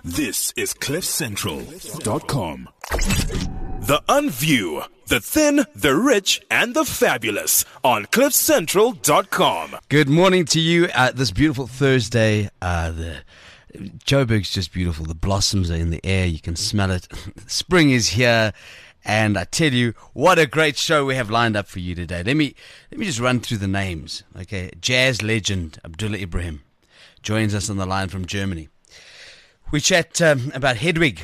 This is CliffCentral.com. The Unview, the thin, the rich, and the fabulous on CliffCentral.com. Good morning to you this beautiful Thursday. The Joburg's just beautiful. The blossoms are in the air. You can smell it. Spring is here. And I tell you, what a great show we have lined up for you today. Let me just run through the names. Okay, jazz legend Abdullah Ibrahim joins us on the line from Germany. We chat about Hedwig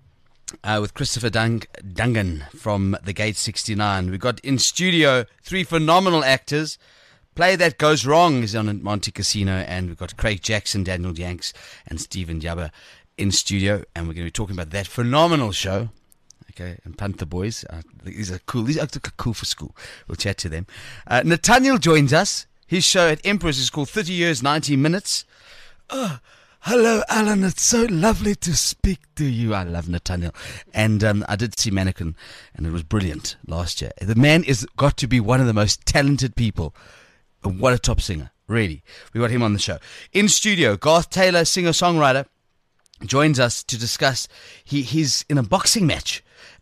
with Christopher Dungan from the Gate 69. We got in studio three phenomenal actors. Play That Goes Wrong is on at Monte Casino, and we've got Craig Jackson, Daniel Yanks, and Stephen Yaba in studio, and we're going to be talking about that phenomenal show. Okay, and Panther Boys. These are cool. These are cool for school. We'll chat to them. Nathaniel joins us. His show at Empress is called 30 Years, 90 Minutes. Oh, hello, Alan. It's so lovely to speak to you. I love Nathaniel. And I did see Mannequin, and it was brilliant last year. The man is got to be one of the most talented people. What a top singer, really. We got him on the show. In studio, Garth Taylor, singer-songwriter, joins us to discuss. He's in a boxing match.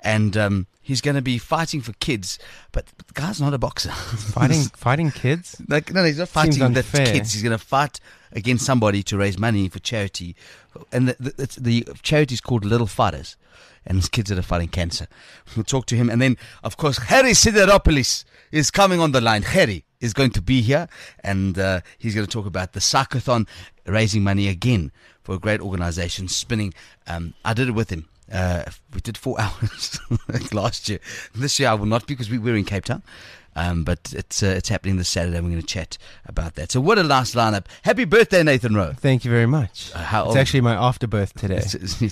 And he's going to be fighting for kids, but the guy's not a boxer. Fighting kids? No, he's not fighting the kids. He's going to fight against somebody to raise money for charity, and the charity is called Little Fighters, and it's kids that are fighting cancer. We'll talk to him, and then of course Harry Sideropoulos is coming on the line. Harry is going to be here, and he's going to talk about the Cyclothon, raising money again for a great organisation, Spinning. I did it with him. We did 4 hours last year. This year I will not, because we were in Cape Town. But it's happening this Saturday. We're going to chat about that. So what a nice lineup. Happy birthday, Nathan Rowe. Thank you very much. How old? It's actually my afterbirth today.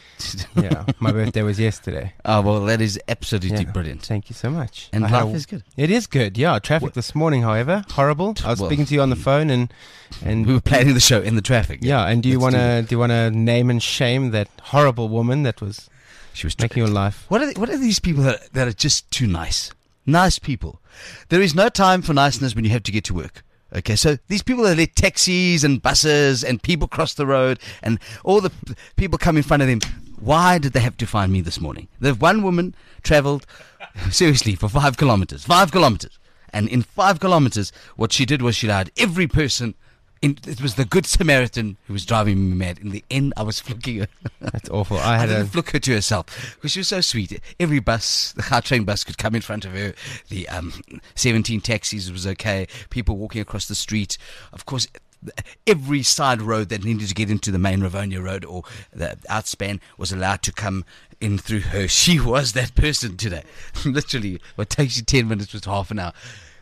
Yeah, my birthday was yesterday. Oh, well, that is absolutely brilliant. Thank you so much. And life is good. It is good, yeah. Traffic this morning, however, horrible. I was speaking to you on the phone and we were planning the show in the traffic. Yeah, and do you want to name and shame that horrible woman that was... She was making your life. What are these people that are just too nice? Nice people. There is no time for niceness when you have to get to work. Okay, so these people that let taxis and buses and people cross the road and all the people come in front of them, why did they have to find me this morning? The one woman travelled, seriously, for 5 kilometres. 5 kilometres. And in 5 kilometres, what she did was she allowed every person... It was the Good Samaritan who was driving me mad. In the end, I was flicking her. That's awful. I didn't flick her to herself because she was so sweet. Every bus, the Gautrain bus, could come in front of her. The 17 taxis was okay. People walking across the street. Of course, every side road that needed to get into the main Rivonia Road or the outspan was allowed to come in through her. She was that person today. Literally, what takes you 10 minutes was half an hour.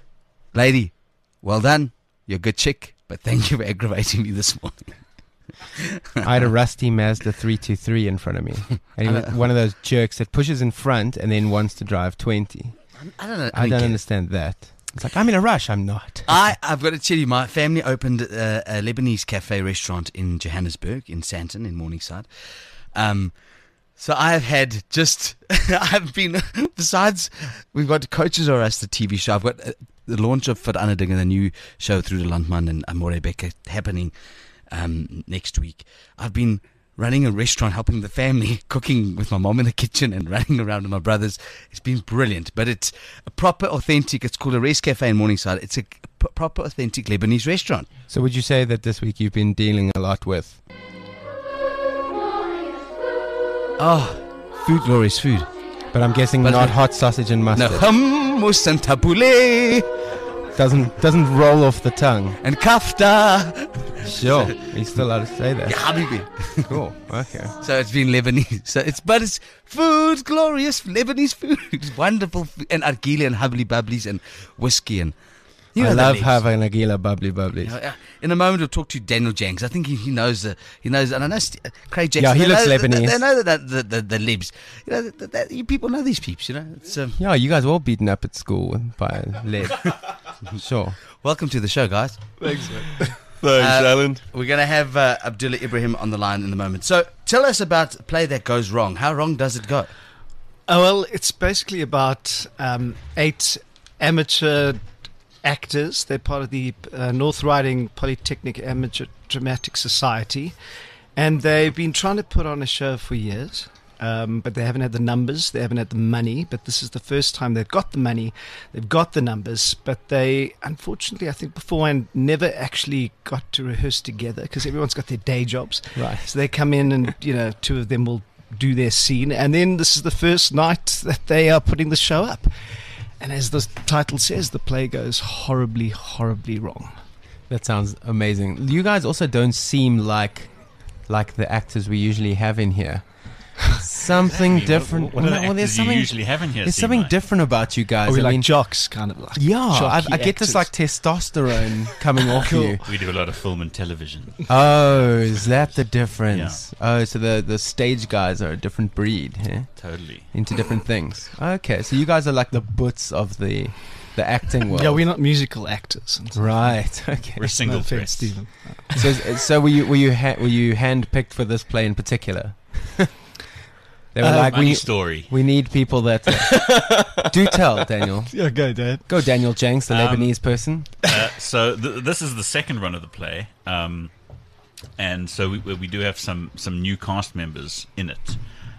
Lady, well done. You're a good chick. But thank you for aggravating me this morning. I had a rusty Mazda 323 in front of me. And he was one of those jerks that pushes in front and then wants to drive 20. I don't know. I don't understand that. It's like, I'm in a rush. I'm not. I've got to tell you, my family opened a Lebanese cafe restaurant in Johannesburg, in Sandton, in Morningside. So I've had I've been, besides, we've got Coaches or Us, the TV show. I've got the launch of Vir Ander Dinge, the new show through the Landman and Amore Becker happening next week. I've been running a restaurant, helping the family, cooking with my mom in the kitchen and running around with my brothers. It's been brilliant, but it's a proper, authentic, it's called a Race Cafe in Morningside. It's a proper, authentic Lebanese restaurant. So would you say that this week you've been dealing a lot with? Oh, food, glorious food. But I'm guessing not hot sausage and mustard. No, hummus and tabbouleh. Doesn't roll off the tongue. And kafta. Sure, you're still allowed to say that. Yeah, habibi. Cool, okay. So it's been Lebanese. But it's food, glorious Lebanese food. It's wonderful. And argile and hubbly bubblies and whiskey and... I love having Agila bubbly bubblies. In a moment, we'll talk to Daniel Janks. I think he knows, and I know Craig Jackson. Yeah, he looks Lebanese. They know the libs. You know, you people know these peeps, you know. It's, yeah, you guys were all beaten up at school by Leb. Sure. Welcome to the show, guys. Thanks, man. Thanks, Alan. We're going to have Abdullah Ibrahim on the line in a moment. So tell us about Play That Goes Wrong. How wrong does it go? Oh, well, it's basically about 8 amateur actors. They're part of the North Riding Polytechnic Amateur Dramatic Society, And they've been trying to put on a show for years, but they haven't had the numbers, they haven't had the money. But this is the first time they've got the money, they've got the numbers, but they, unfortunately, I think beforehand, never actually got to rehearse together because everyone's got their day jobs. Right. So they come in and, two of them will do their scene, and then this is the first night that they are putting the show up. And as the title says, the play goes horribly, horribly wrong. That sounds amazing. You guys also don't seem like the actors we usually have in here. Something different. What are the actors there's you something usually have in here? There's something different about you guys. Are we I like mean, jocks, kind of like? yeah, jockey I get this actors? like testosterone coming off Cool. you. We do a lot of film and television. Oh, is that the difference? Oh, so the stage guys are a different breed, yeah? Totally. Into different things. Okay, so you guys are like the boots of the acting world. Yeah, we're not musical actors. Right. Okay. We're single No offense, threats. Stephen. So were you handpicked for this play in particular? They were like, Funny story. we need people that do tell, Daniel. Yeah, go, Dad. Go, Daniel Jenks, the Lebanese person. So this is the second run of the play, and so we do have some new cast members in it.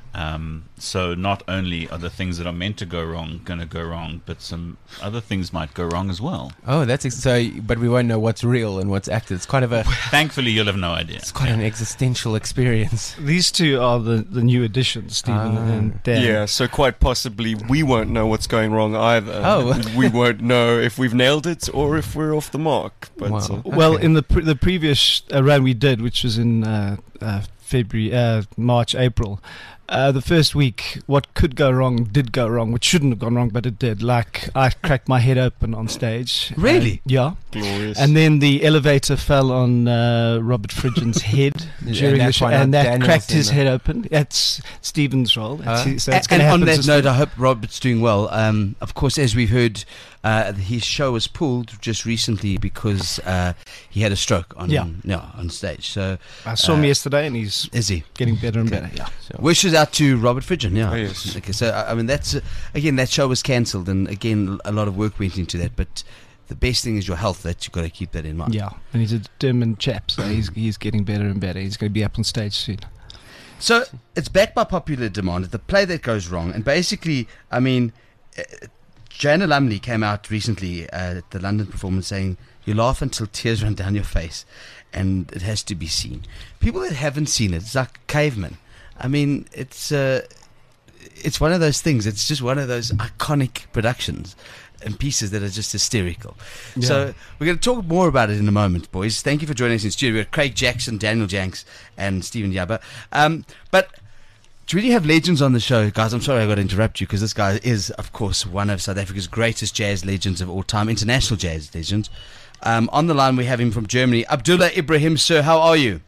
So not only are the things that are meant to go wrong going to go wrong, but some other things might go wrong as well. Oh, but we won't know what's real and what's acted. It's quite Thankfully, you'll have no idea. it's quite an existential experience. These two are the new additions, Stephen and Dan. Yeah, so quite possibly we won't know what's going wrong either. Oh. We won't know if we've nailed it or if we're off the mark. But Wow. Well, Okay. in the previous run we did, which was in February, March, April, the first week, what could go wrong did go wrong, which shouldn't have gone wrong, but it did. Like, I cracked my head open on stage. Really? Yeah. glorious. And then the elevator fell on Robert Fridgen's head during the that's show, why not and that Daniel's cracked in his there. head open. That's Stephen's role. That's so it's And gonna on happen that to note, I hope Robert's doing well. Of course, as we've heard, his show was pulled just recently because he had a stroke on stage. So I saw him yesterday, and he's is he? getting better and better. Yeah. Wishes out to Robert Fridgen. Yeah. Oh, yes. Okay. So I mean, that's again, that show was cancelled, and again, a lot of work went into that. But the best thing is your health. That you've got to keep that in mind. Yeah, and he's a determined chap, so he's getting better and better. He's going to be up on stage soon. So it's backed by popular demand. The play that goes wrong, and basically, I mean, Joanna Lumley came out recently at the London performance saying, "You laugh until tears run down your face, and it has to be seen." People that haven't seen it, it's like Caveman. I mean, it's one of those things. It's just one of those iconic productions and pieces that are just hysterical. Yeah. So we're going to talk more about it in a moment, boys. Thank you for joining us in studio. We've got Craig Jackson, Daniel Jenks, and Stephen Yaba. But to really have legends on the show, guys, I'm sorry I got to interrupt you because this guy is, of course, one of South Africa's greatest jazz legends of all time, international jazz legends. On the line, we have him from Germany, Abdullah Ibrahim. Sir, how are you?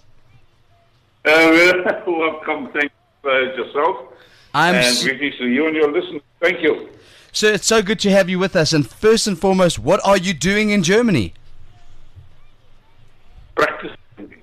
Welcome. Thank you yourself. And greetings to you and your listeners. Thank you. Sir, it's so good to have you with us. And first and foremost, what are you doing in Germany? Practicing.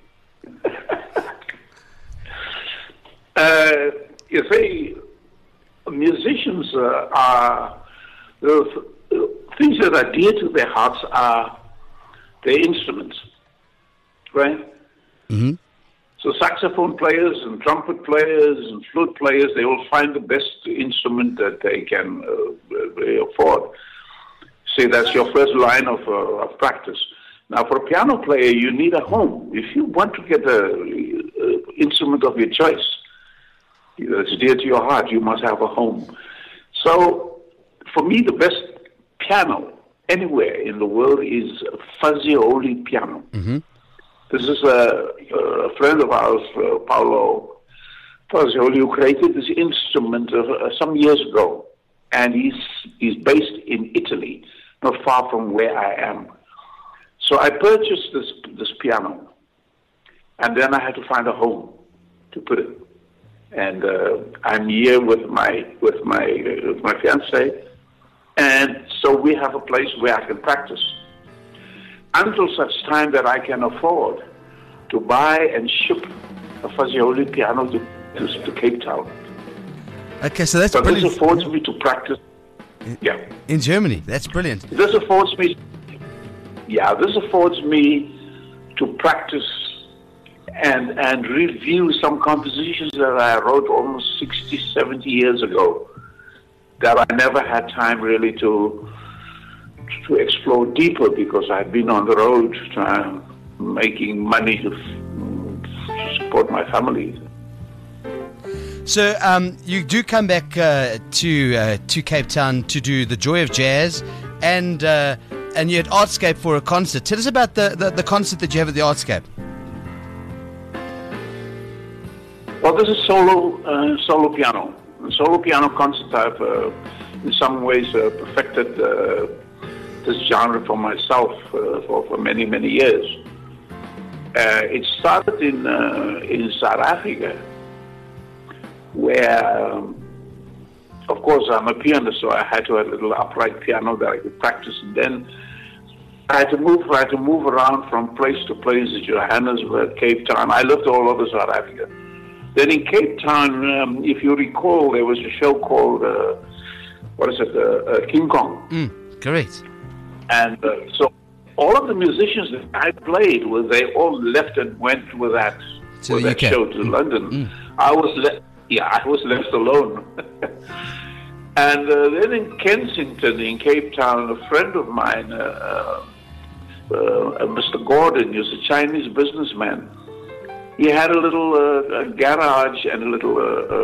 You see, musicians are the things that are dear to their hearts are their instruments, right? Mm-hmm. So saxophone players and trumpet players and flute players, they will find the best instrument that they can afford. Say that's your first line of practice. Now, for a piano player, you need a home. If you want to get an instrument of your choice that's dear to your heart, you must have a home. So, for me, the best piano anywhere in the world is Fazioli piano. Mm-hmm. This is a friend of ours, Paolo Fazioli, who created this instrument some years ago. And he's based in Italy, not far from where I am. So I purchased this piano, and then I had to find a home to put it. And I'm here with my fiancée, and so we have a place where I can practice until such time that I can afford to buy and ship a Fazioli piano to Cape Town. Okay, so that's But this brilliant. affords me to practice. Yeah. In Germany, that's brilliant. This affords me to practice and review some compositions that I wrote almost 60, 70 years ago that I never had time really to explore deeper because I've been on the road making money to support my family. So you do come back to Cape Town to do the Joy of Jazz, and you're at Artscape for a concert. Tell us about the concert that you have at the Artscape. Well, this is solo piano. A solo piano concert. I've in some ways perfected this genre for myself for many, many years. It started in South Africa, where, of course, I'm a pianist, so I had to have a little upright piano that I could practice. And then I had to move around from place to place, Johannesburg, Cape Town. I lived all over South Africa. Then in Cape Town, if you recall, there was a show called, King Kong. Correct. And so all of the musicians that I played with, they all left and went with that show to London. I was left alone. And then in Kensington, in Cape Town, a friend of mine, Mr. Gordon, he was a Chinese businessman. He had a little garage and a little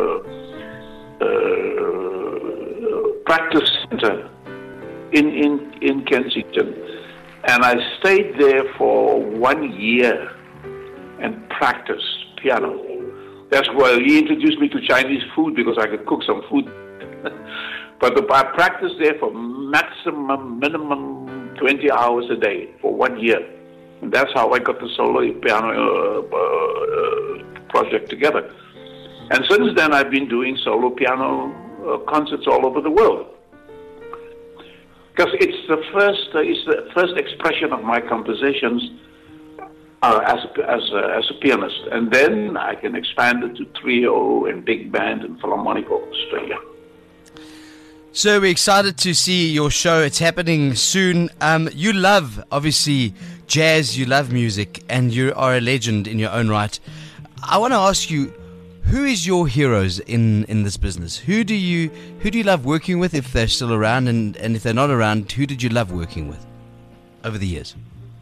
practice center in Kensington. And I stayed there for 1 year and practiced piano. That's why he introduced me to Chinese food, because I could cook some food. But I practiced there for minimum 20 hours a day for 1 year. And that's how I got the solo piano project together. And since then, I've been doing solo piano concerts all over the world. Because it's the first expression of my compositions as a pianist. And then I can expand it to trio and big band and philharmonic orchestra. Yeah. So we're excited to see your show. It's happening soon. You love, obviously, jazz, you love music, and you are a legend in your own right. I want to ask you, who is your heroes in this business? Who do you love working with, if they're still around, and if they're not around, who did you love working with over the years?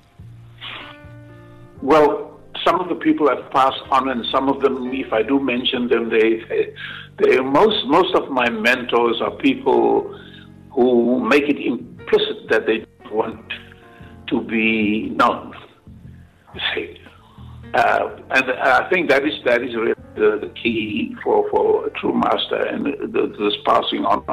Well, some of the people have passed on, and some of them, if I do mention them, most of my mentors are people who make it implicit that they don't want to be known. See, and I think that is really the key for a true master, and this passing on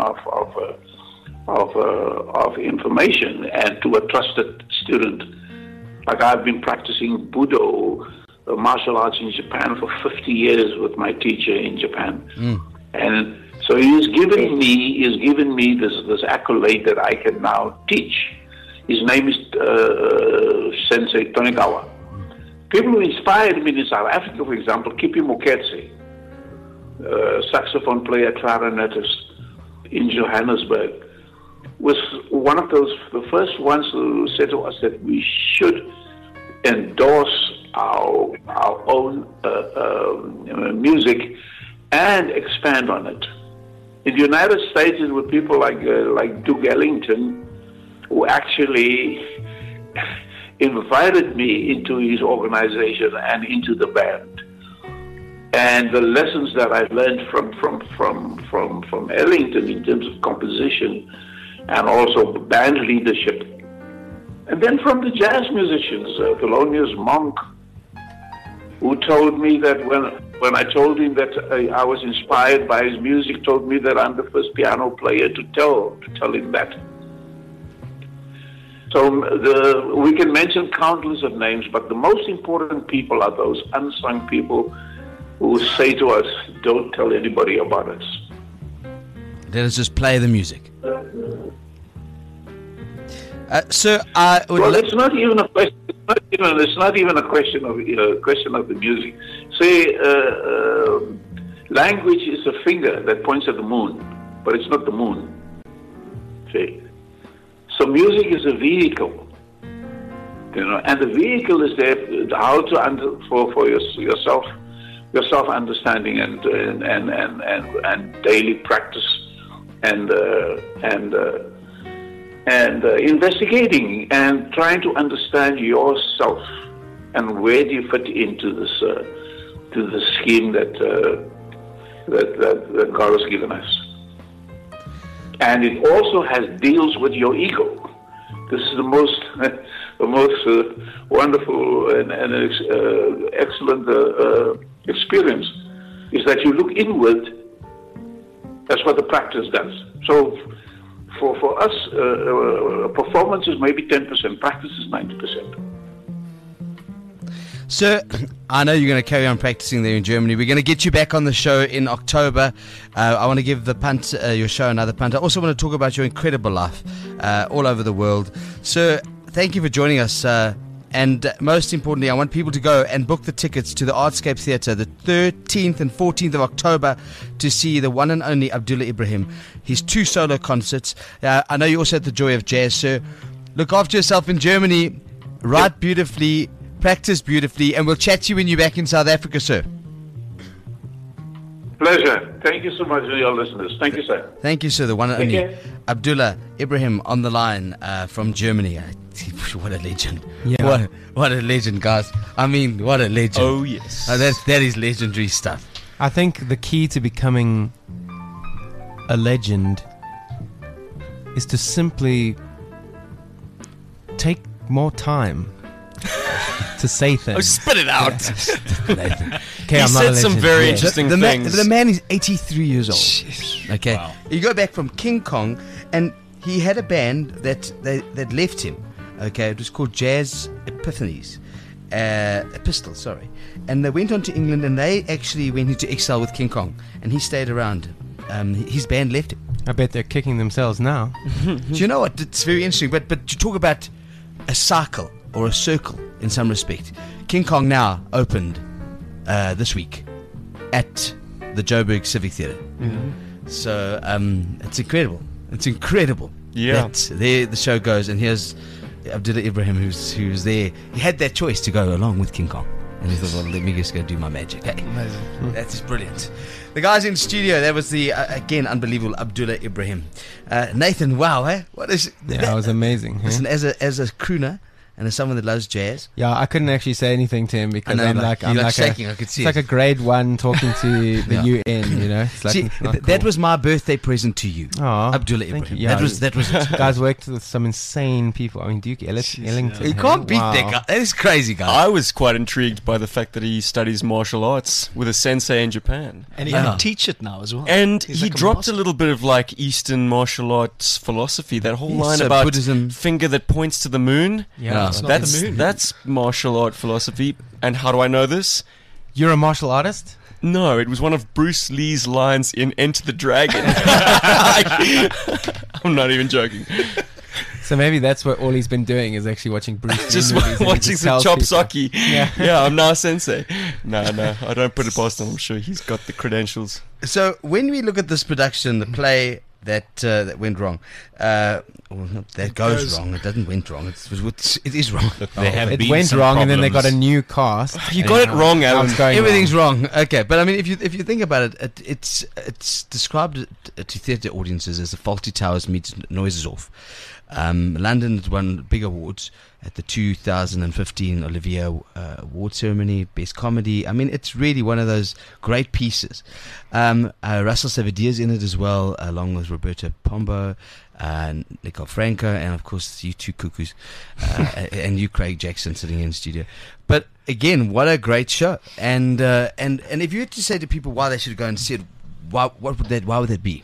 of information and to a trusted student. Like I've been practicing Budo, martial arts in Japan for 50 years with my teacher in Japan. And so he's given me this accolade that I can now teach. His name is Sensei Tonikawa. People who inspired me in South Africa, for example, Kippie Moeketsi, saxophone player, clarinetist in Johannesburg, was one of the first ones who said to us that we should endorse our own music and expand on it. In the United States, it were people like Duke Ellington who actually invited me into his organization and into the band. And the lessons that I learned from Ellington in terms of composition and also band leadership. And then from the jazz musicians, Thelonious Monk, who told me that when I told him that I was inspired by his music, told me that I'm the first piano player to tell him that. So we can mention countless of names, but the most important people are those unsung people who say to us, don't tell anybody about us. Let us just play the music. So it's not even a question. It's not even a question of the music. Say, language is a finger that points at the moon, but it's not the moon. See, so music is a vehicle, and the vehicle is there how to for yourself understanding and daily practice and investigating and trying to understand yourself and where do you fit into this to the scheme that God has given us. And it also deals with your ego. This is the most wonderful and excellent experience, is that you look inward. That's what the practice does. So for us, performance is maybe 10%, practice is 90%. Sir, I know you're going to carry on practicing there in Germany. We're going to get you back on the show in October. I want to give the punt, your show another punt. I also want to talk about your incredible life all over the world. Sir, thank you for joining us. And most importantly, I want people to go and book the tickets to the Artscape Theatre the 13th and 14th of October to see the one and only Abdullah Ibrahim. His 2 solo concerts. I know you also had the joy of jazz, sir. Look after yourself in Germany. Write beautifully. Practice beautifully, and we'll chat to you when you're back in South Africa, sir. Pleasure. Thank you so much to your listeners. Thank you, sir. Thank you, sir. The one and only Abdullah Ibrahim on the line from Germany. What a legend. Yeah. What a legend, guys. I mean, what a legend. Oh, yes. That is legendary stuff. I think the key to becoming a legend is to simply take more time to say things. Oh, spit it out. Nathan. Okay, He I'm not said a some legend. very Yeah. interesting The things. man is 83 years old. Okay. Wow. You go back from King Kong, and he had a band that left him. Okay, it was called Jazz Epiphanies. Epistles, sorry. And they went on to England, and they actually went into exile with King Kong, and he stayed around. His band left him. I bet they're kicking themselves now. Do you know what? It's very interesting. But you talk about a cycle or a circle in some respect. King Kong now opened this week at the Joburg Civic Theatre. So it's incredible. It's incredible. Yeah. That there the show goes, and here's Abdullah Ibrahim who's there. He had that choice to go along with King Kong, and he thought, well, let me just go do my magic. Hey, Amazing. that's just brilliant. The guys in studio, that was the again unbelievable Abdullah Ibrahim. Nathan, wow, eh? What is Yeah, that was amazing. huh? Listen, as a crooner and as someone that loves jazz, Yeah, I couldn't actually say anything to him because I know, I'm like, like you're I'm like like shaking, I could see it's like it. a grade 1 talking to the Yeah. UN. You know, it's like see, not that cool. was my birthday present to you, Aw, Abdullah thank Ibrahim. you. Yeah, That was it. guys worked with some insane people. I mean, Duke Ellington. You hey? can't beat Wow. that guy. That is crazy, guy. I was quite intrigued by the fact that he studies martial arts with a sensei in Japan. And he Wow. can teach it now as well. And He's he like a dropped master. a little bit of like Eastern martial arts philosophy. That whole Yes, line so about Buddhism. finger that points to the moon. Yeah. It's not That's the moon. that's martial art philosophy. And how do I know this? You're a martial artist? No, it was one of Bruce Lee's lines in Enter the Dragon. I'm not even joking. So maybe that's what all he's been doing is actually watching Bruce Lee Just movies and he watching just some tells chop people. socky. Yeah. I'm now sensei. No, I don't put it past him. I'm sure he's got the credentials. So when we look at this production, the play that went wrong, well, not that goes wrong. It doesn't went wrong. It is wrong. There have It been went some wrong, and then they got a problems. new cast. You got it wrong, Now Alan. it's going Everything's wrong. wrong. Okay, but I mean, if you think about it, it's described to theatre audiences as the Faulty Towers meets Noises Off. London has won big awards at the 2015 Olivier Award Ceremony, Best Comedy. I mean, it's really one of those great pieces. Russell Savadier's in it as well, along with Roberto Pombo, Nicole Franco, and of course you two cuckoos, and you, Craig Jackson, sitting in the studio. But again, what a great show! And if you had to say to people why they should go and see it, why would that be?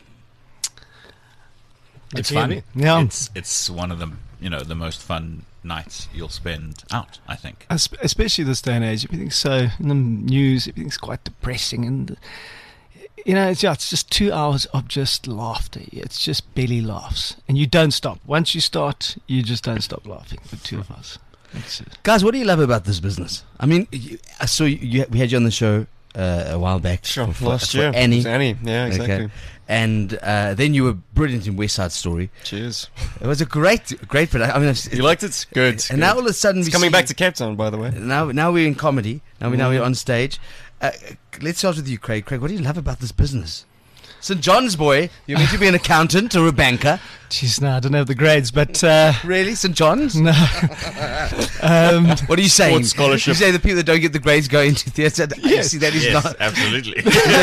It's fun. Yeah. It's one of the most fun nights you'll spend out, I think. Especially this day and age, everything's so in the news. Everything's quite depressing, and it's just 2 hours of just laughter. It's just belly laughs, and you don't stop. Once you start, you just don't stop laughing for 2 hours. That's it. Guys, what do you love about this business? I mean, I saw we had you on the show a while back. Sure, for last year. Annie. It was Annie, yeah, exactly. Okay. And then you were brilliant in West Side Story. Cheers. It was a great production. I mean, You liked it? Good. and now all of a sudden it's coming back to Cape Town, by the way. Now we're in comedy. Now we're on stage. Let's start with you, Craig. Craig, what do you love about this business? St. John's boy, you're meant to be an accountant or a banker. Jeez, no, I don't have the grades, but Really, St. John's? no. What are you saying? Sports scholarship. You say the people that don't get the grades go into theatre? Yes. See, that is Yes, not. absolutely.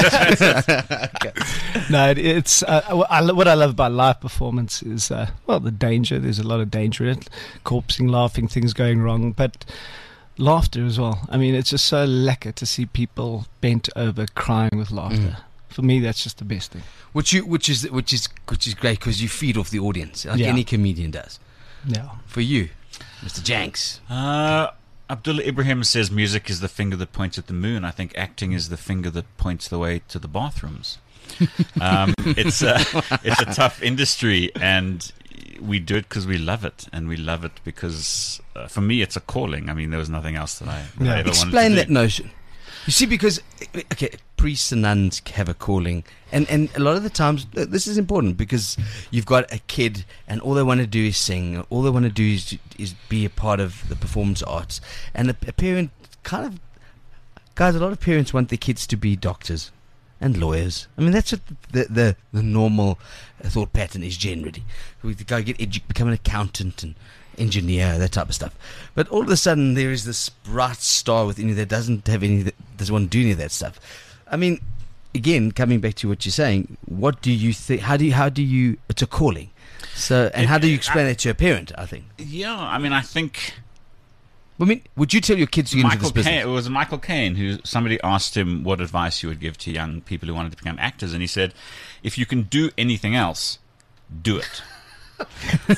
No, it's what I love about live performance is the danger. There's a lot of danger in it, corpsing, laughing, things going wrong, but laughter as well. I mean, it's just so lekker to see people bent over crying with laughter. For me, that's just the best thing. Which is great because you feed off the audience like Yeah. any comedian does. Yeah. For you, Mr. Janks. Abdullah Ibrahim says music is the finger that points at the moon. I think acting is the finger that points the way to the bathrooms. It's a tough industry, and we do it because we love it, and we love it because for me it's a calling. I mean, there was nothing else that I ever wanted to Explain do. that notion. You see, because priests and nuns have a calling, and a lot of the times this is important because you've got a kid and all they want to do is sing, all they want to do is be a part of the performance arts, and a parent kind of, guys, a lot of parents want their kids to be doctors and lawyers. I mean, that's what the normal thought pattern is generally. We go become an accountant and engineer, that type of stuff. But all of a sudden, there is this bright star within you that doesn't want to do any of that stuff. I mean, again, coming back to what you're saying, what do you think? How do you? It's a calling. So, and how do you explain that to a parent? I think. Yeah, I mean, I think would you tell your kids to get into this business? It was Michael Caine who somebody asked him what advice you would give to young people who wanted to become actors, and he said, "If you can do anything else, do it." Which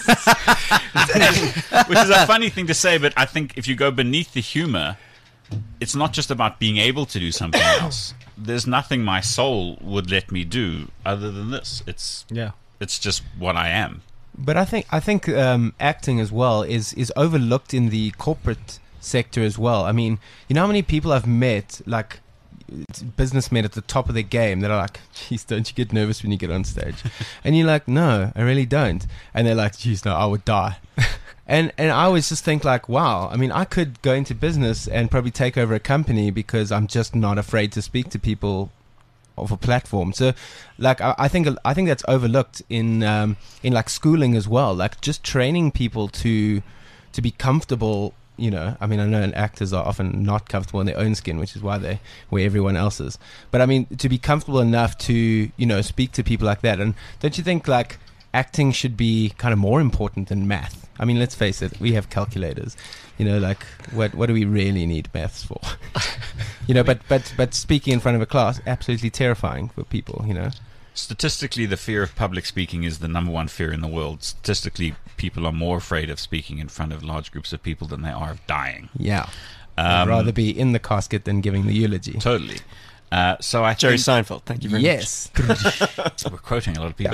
is a funny thing to say, but I think if you go beneath the humor, it's not just about being able to do something else. There's nothing my soul would let me do other than this. It's just what I am. But I think acting as well is overlooked in the corporate sector as well. I mean, you know how many people I've met, like businessmen at the top of their game, that are like, geez, don't you get nervous when you get on stage? And you're like, no, I really don't. And they're like, geez, no, I would die. And I always just think like, wow, I mean, I could go into business and probably take over a company because I'm just not afraid to speak to people of a platform. So like I think that's overlooked in like schooling as well, like just training people to be comfortable. You know, I mean, I know actors are often not comfortable in their own skin, which is why they wear everyone else's. But I mean, to be comfortable enough to, you know, speak to people like that. And don't you think like acting should be kind of more important than math? I mean, let's face it, we have calculators. You know, like what do we really need maths for? You know, but speaking in front of a class, absolutely terrifying for people, you know. Statistically, the fear of public speaking is the number one fear in the world. Statistically, people are more afraid of speaking in front of large groups of people than they are of dying. Yeah. I'd rather be in the casket than giving the eulogy. Totally. So I Jerry think, Seinfeld, thank you very yes. we're quoting a lot of people.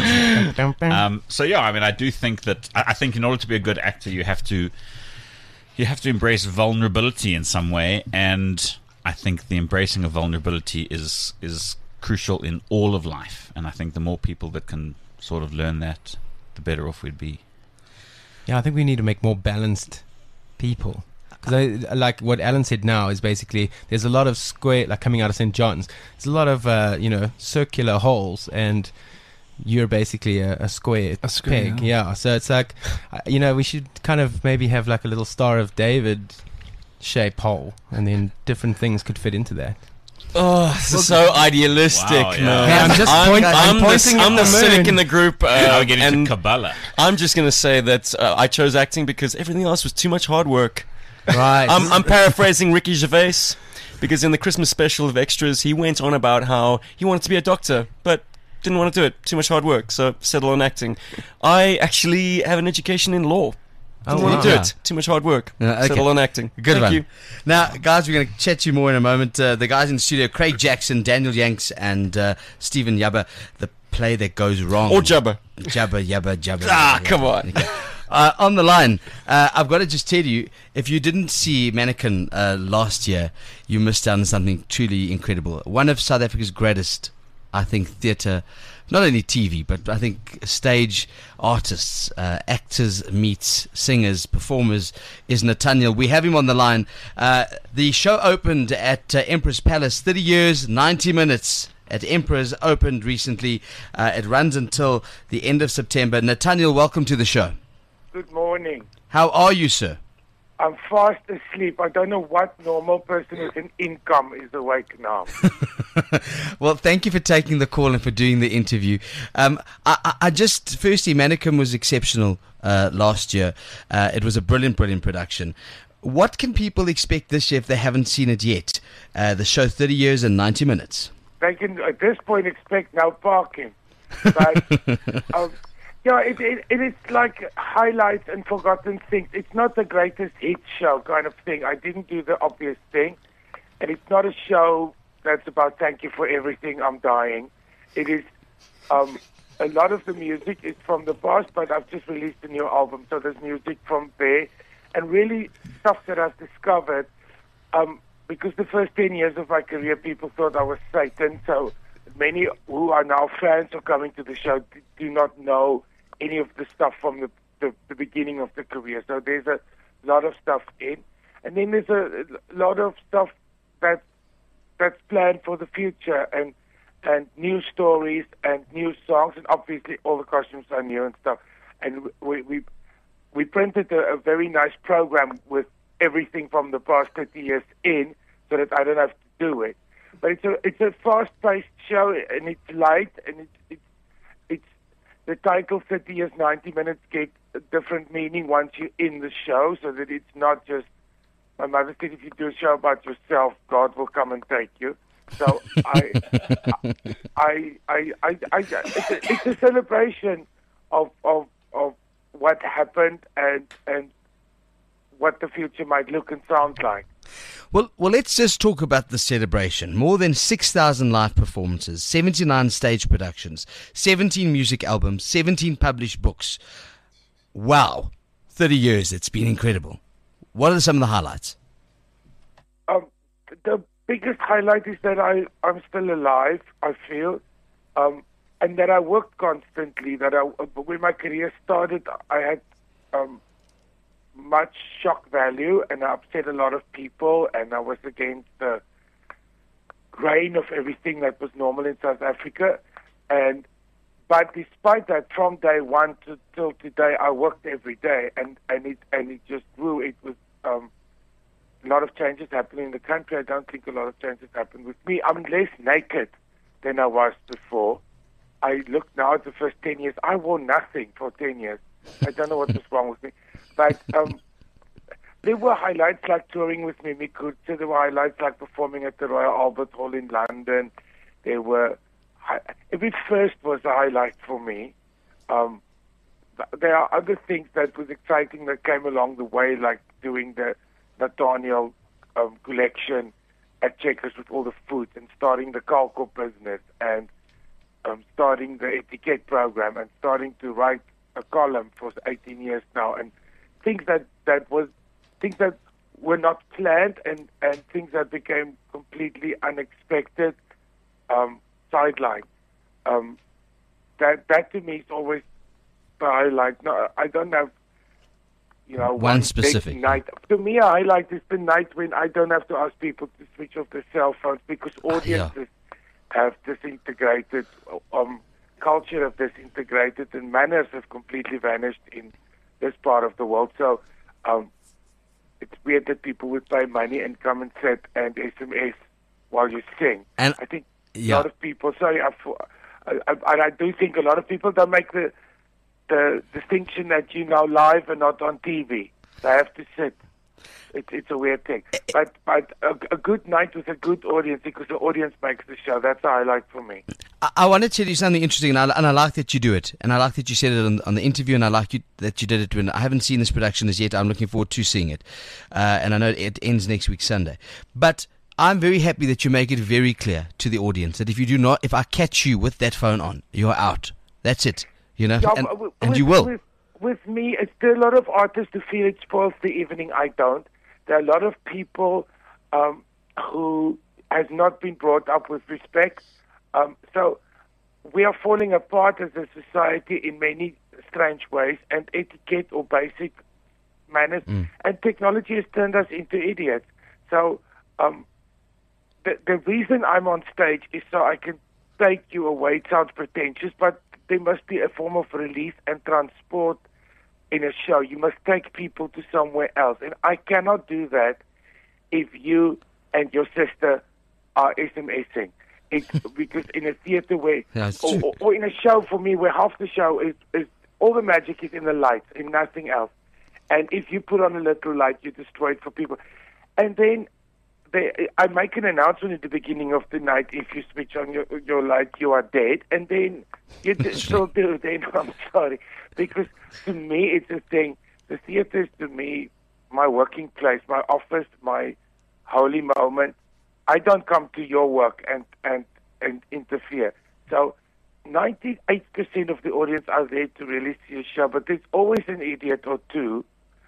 So yeah, I mean, I do think that I think in order to be a good actor, you have to embrace vulnerability in some way, and I think the embracing of vulnerability is crucial in all of life. And I think the more people that can sort of learn that, the better off we'd be. Yeah, I think we need to make more balanced people. Because like what Alan said now is basically there's a lot of square, like coming out of St. John's, there's a lot of circular holes, and you're basically a square peg. Yeah, so it's like we should kind of maybe have like a little Star of David shape hole, and then different things could fit into that. Oh, this is so idealistic, Wow, yeah. man. Hey, I'm just pointing at I'm the the cynic moon. in the group, Now we get into and Kabbalah. I'm just going to say that I chose acting because everything else was too much hard work. Right. I'm paraphrasing Ricky Gervais, because in the Christmas special of Extras, he went on about how he wanted to be a doctor, but didn't want to do it. Too much hard work, so settle on acting. I actually have an education in law. Didn't want to do it. Too much hard work. Okay. Settle on acting. Good Thank one. you. Now, guys, we're going to chat to you more in a moment. The guys in the studio, Craig Jackson, Daniel Yanks, and Stephen Yabba, The Play That Goes Wrong. Or Jabba. Jabba, Yabba, Jabba. Ah, Yabba. come on. Okay. On the line, I've got to just tell you, if you didn't see Mannequin last year, you missed out on something truly incredible. One of South Africa's greatest, I think, theatre, not only TV, but I think stage artists, actors meets singers, performers, is Nathaniel. We have him on the line. The show opened at Emperor's Palace, 30 years, 90 minutes. At Emperor's, opened recently. It runs until the end of September. Nathaniel, welcome to the show. Good morning. How are you, sir? I'm fast asleep. I don't know what normal person with an income is awake now. Well, thank you for taking the call and for doing the interview. I just, firstly, Mannequin was exceptional last year. It was a brilliant, brilliant production. What can people expect this year if they haven't seen it yet? The show, 30 years and 90 minutes. They can, at this point, expect no parking. But, yeah, it is like highlights and forgotten things. It's not the greatest hit show kind of thing. I didn't do the obvious thing. And it's not a show that's about thank you for everything, I'm dying. It is, a lot of the music is from the past, but I've just released a new album, so there's music from there. And really stuff that I've discovered, because the first 10 years of my career, people thought I was Satan. So many who are now fans of coming to the show do not know any of the stuff from the beginning of the career. So there's a lot of stuff in. And then there's a lot of stuff that's planned for the future, and new stories and new songs. And obviously all the costumes are new and stuff. And we printed a very nice program with everything from the past 30 years in, so that I don't have to do it. But it's a fast-paced show, and it's light, and it's the title 30 years 90 minutes get a different meaning once you're in the show, so that it's not just, my mother said, if you do a show about yourself, God will come and take you. So it's a celebration of what happened and what the future might look and sound like. Well, let's just talk about the celebration. More than 6,000 live performances, 79 stage productions, 17 music albums, 17 published books. Wow. 30 years, it's been incredible. What are some of the highlights? The biggest highlight is that I'm still alive, I feel, and that I worked constantly. That when my career started, I had much shock value, and I upset a lot of people, and I was against the grain of everything that was normal in South Africa. But despite that, from day one till today, I worked every day, and it just grew. It was a lot of changes happening in the country. I don't think a lot of changes happened with me. I'm less naked than I was before. I look now at the first 10 years. I wore nothing for 10 years. I don't know what was wrong with me. But there were highlights like touring with Mimi Coetzee. There were highlights like performing at the Royal Albert Hall in London. There were every first was a highlight for me. There are other things that was exciting that came along the way, like doing the Nathaniel collection at Checkers with all the food, and starting the Calco business, and starting the etiquette program, and starting to write a column for 18 years now, and things that were not planned, and things that became completely unexpected, sideline. That to me is always the highlight. No, I don't have, one specific big night. To me, a highlight is the night when I don't have to ask people to switch off their cell phones, because audiences have disintegrated. Culture have disintegrated, and manners have completely vanished in this part of the world. So it's weird that people would pay money and come and sit and SMS while you sing. And I think a lot of people, I do think a lot of people don't make the distinction that you're now live and not on TV. They have to sit. It's a weird thing. But a good night with a good audience, because the audience makes the show. That's a highlight for me. I want to tell you something interesting, and I like that you do it. And I like that you said it on the interview, and I like that you did it when I haven't seen this production as yet. I'm looking forward to seeing it. And I know it ends next week, Sunday. But I'm very happy that you make it very clear to the audience that if I catch you with that phone on, you're out. That's it. And you will. with me, it's there are a lot of artists who feel it spoils the evening. I don't. There are a lot of people who has not been brought up with respect. So we are falling apart as a society in many strange ways, and etiquette or basic manners. And technology has turned us into idiots. So the reason I'm on stage is so I can take you away. It sounds pretentious, but there must be a form of release and transport in a show. You must take people to somewhere else. And I cannot do that if you and your sister are SMSing. Because in a theater where, or in a show for me where half the show is all the magic is in the lights and nothing else. And if you put on a little light, you destroy it for people. And then I make an announcement at the beginning of the night: if you switch on your light, you are dead. And then you still do. Then I'm sorry, because to me it's a thing. The theater is to me my working place, my office, my holy moment. I don't come to your work and interfere. So 98% of the audience are there to really see a show, but there's always an idiot or two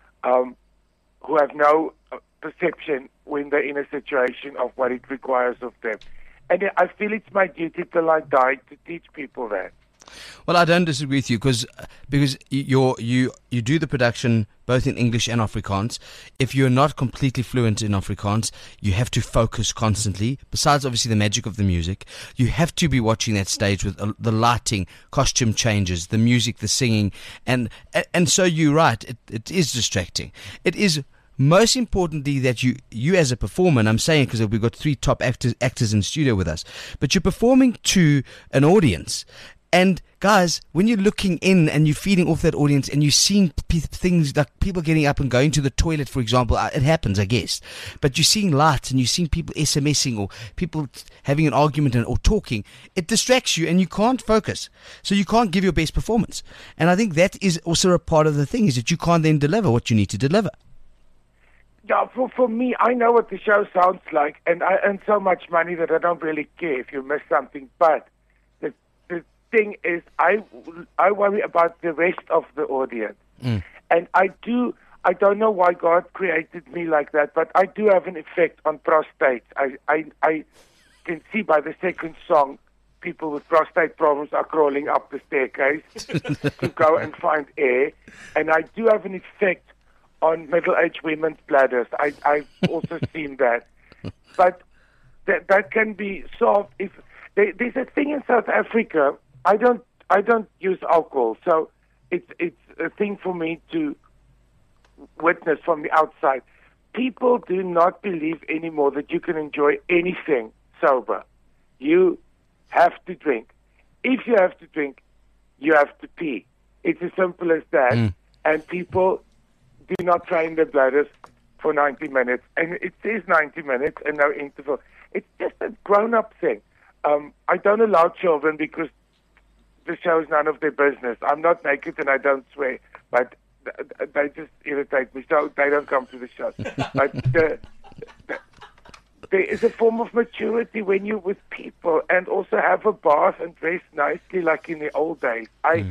who have no perception when they're in a situation of what it requires of them. And I feel it's my duty till I die to teach people that. Well, I don't disagree with you because you do the production both in English and Afrikaans. If you're not completely fluent in Afrikaans, you have to focus constantly. Besides, obviously, the magic of the music, you have to be watching that stage with the lighting, costume changes, the music, the singing, and so you're right. It is distracting. It is. Most importantly, that you as a performer, and I'm saying because we've got 3 top actors in studio with us, but you're performing to an audience. And guys, when you're looking in and you're feeding off that audience and you're seeing things like people getting up and going to the toilet, for example, it happens, I guess. But you're seeing lights and you're seeing people SMSing or people having an argument or talking. It distracts you and you can't focus. So you can't give your best performance. And I think that is also a part of the thing, is that you can't then deliver what you need to deliver. Yeah, for me, I know what the show sounds like, and I earn so much money that I don't really care if you miss something. But the thing is, I worry about the rest of the audience. And I don't know why God created me like that, but I do have an effect on prostates. I can see by the second song, people with prostate problems are crawling up the staircase to go and find air. And I do have an effect on middle-aged women's bladders. I've also seen that. But that can be solved if there's a thing in South Africa. I don't use alcohol, so it's a thing for me to witness from the outside. People do not believe anymore that you can enjoy anything sober. You have to drink. If you have to drink, you have to pee. It's as simple as that. And people do not train their bladders for 90 minutes. And it says 90 minutes and no interval. It's just a grown-up thing. I don't allow children because the show is none of their business. I'm not naked and I don't swear, but they just irritate me, so they don't come to the show. But there is a form of maturity when you're with people and also have a bath and dress nicely like in the old days.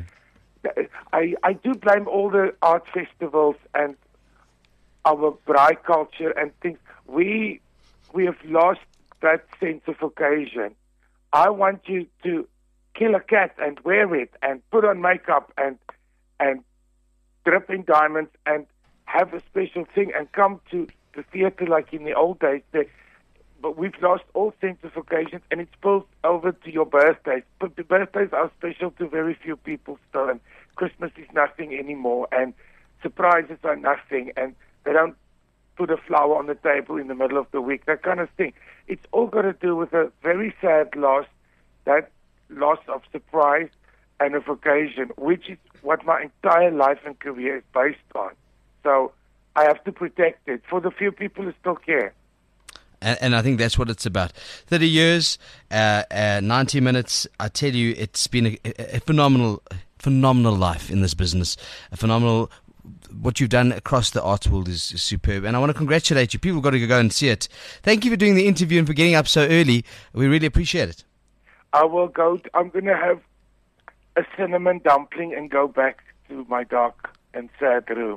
I do blame all the art festivals and our braai culture and things. We have lost that sense of occasion. I want you to kill a cat and wear it and put on makeup and drip in diamonds and have a special thing and come to the theater like in the old days. But we've lost all sense of occasion, and it spills over to your birthdays. But the birthdays are special to very few people still, and Christmas is nothing anymore, and surprises are nothing, and they don't put a flower on the table in the middle of the week, that kind of thing. It's all got to do with a very sad loss, that loss of surprise and of occasion, which is what my entire life and career is based on. So I have to protect it for the few people who still care. And I think that's what it's about. 30 years, 90 minutes. I tell you, it's been a phenomenal life in this business. A phenomenal. What you've done across the arts world is superb. And I want to congratulate you. People have got to go and see it. Thank you for doing the interview and for getting up so early. We really appreciate it. I will go. I'm going to have a cinnamon dumpling and go back to my dark and sad room.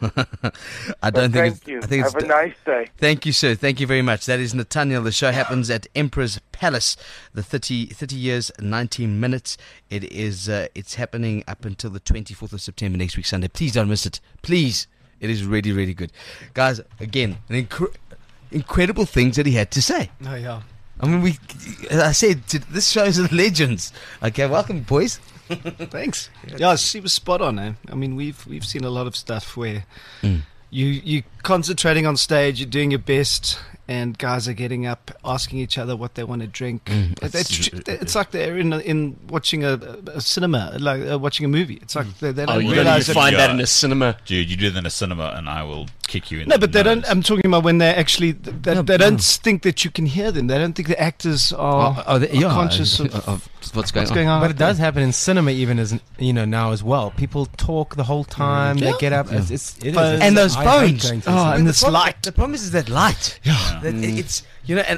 I don't think Thank you. I think Have it's a nice day. Thank you, sir. Thank you very much. That is Nathaniel. The show happens at Emperor's Palace. The 30 years, 19 minutes. It is. It's happening up until the 24th of September next week, Sunday. Please don't miss it. Please. It is really, really good. Guys, again, incredible things that he had to say. Oh, yeah. I mean, I said, this show's of legends. Okay, welcome, boys. Thanks. Yeah, she was spot on. I mean, we've seen a lot of stuff where you concentrating on stage, you're doing your best, and guys are getting up, asking each other what they want to drink. It's like they're in watching a cinema, like watching a movie. It's like they don't you realize don't find that in a cinema. Dude, you do that in a cinema and I will kick you in No, the but they don't. nose. I'm talking about when they actually they don't think that you can hear them. They don't think the actors are conscious of what's what's going on. But it does happen in cinema, even as now as well. People talk the whole time. They get up. It is. And those I hate phones. going to Oh, cinema. and this light. The problem is that light. Yeah. It's and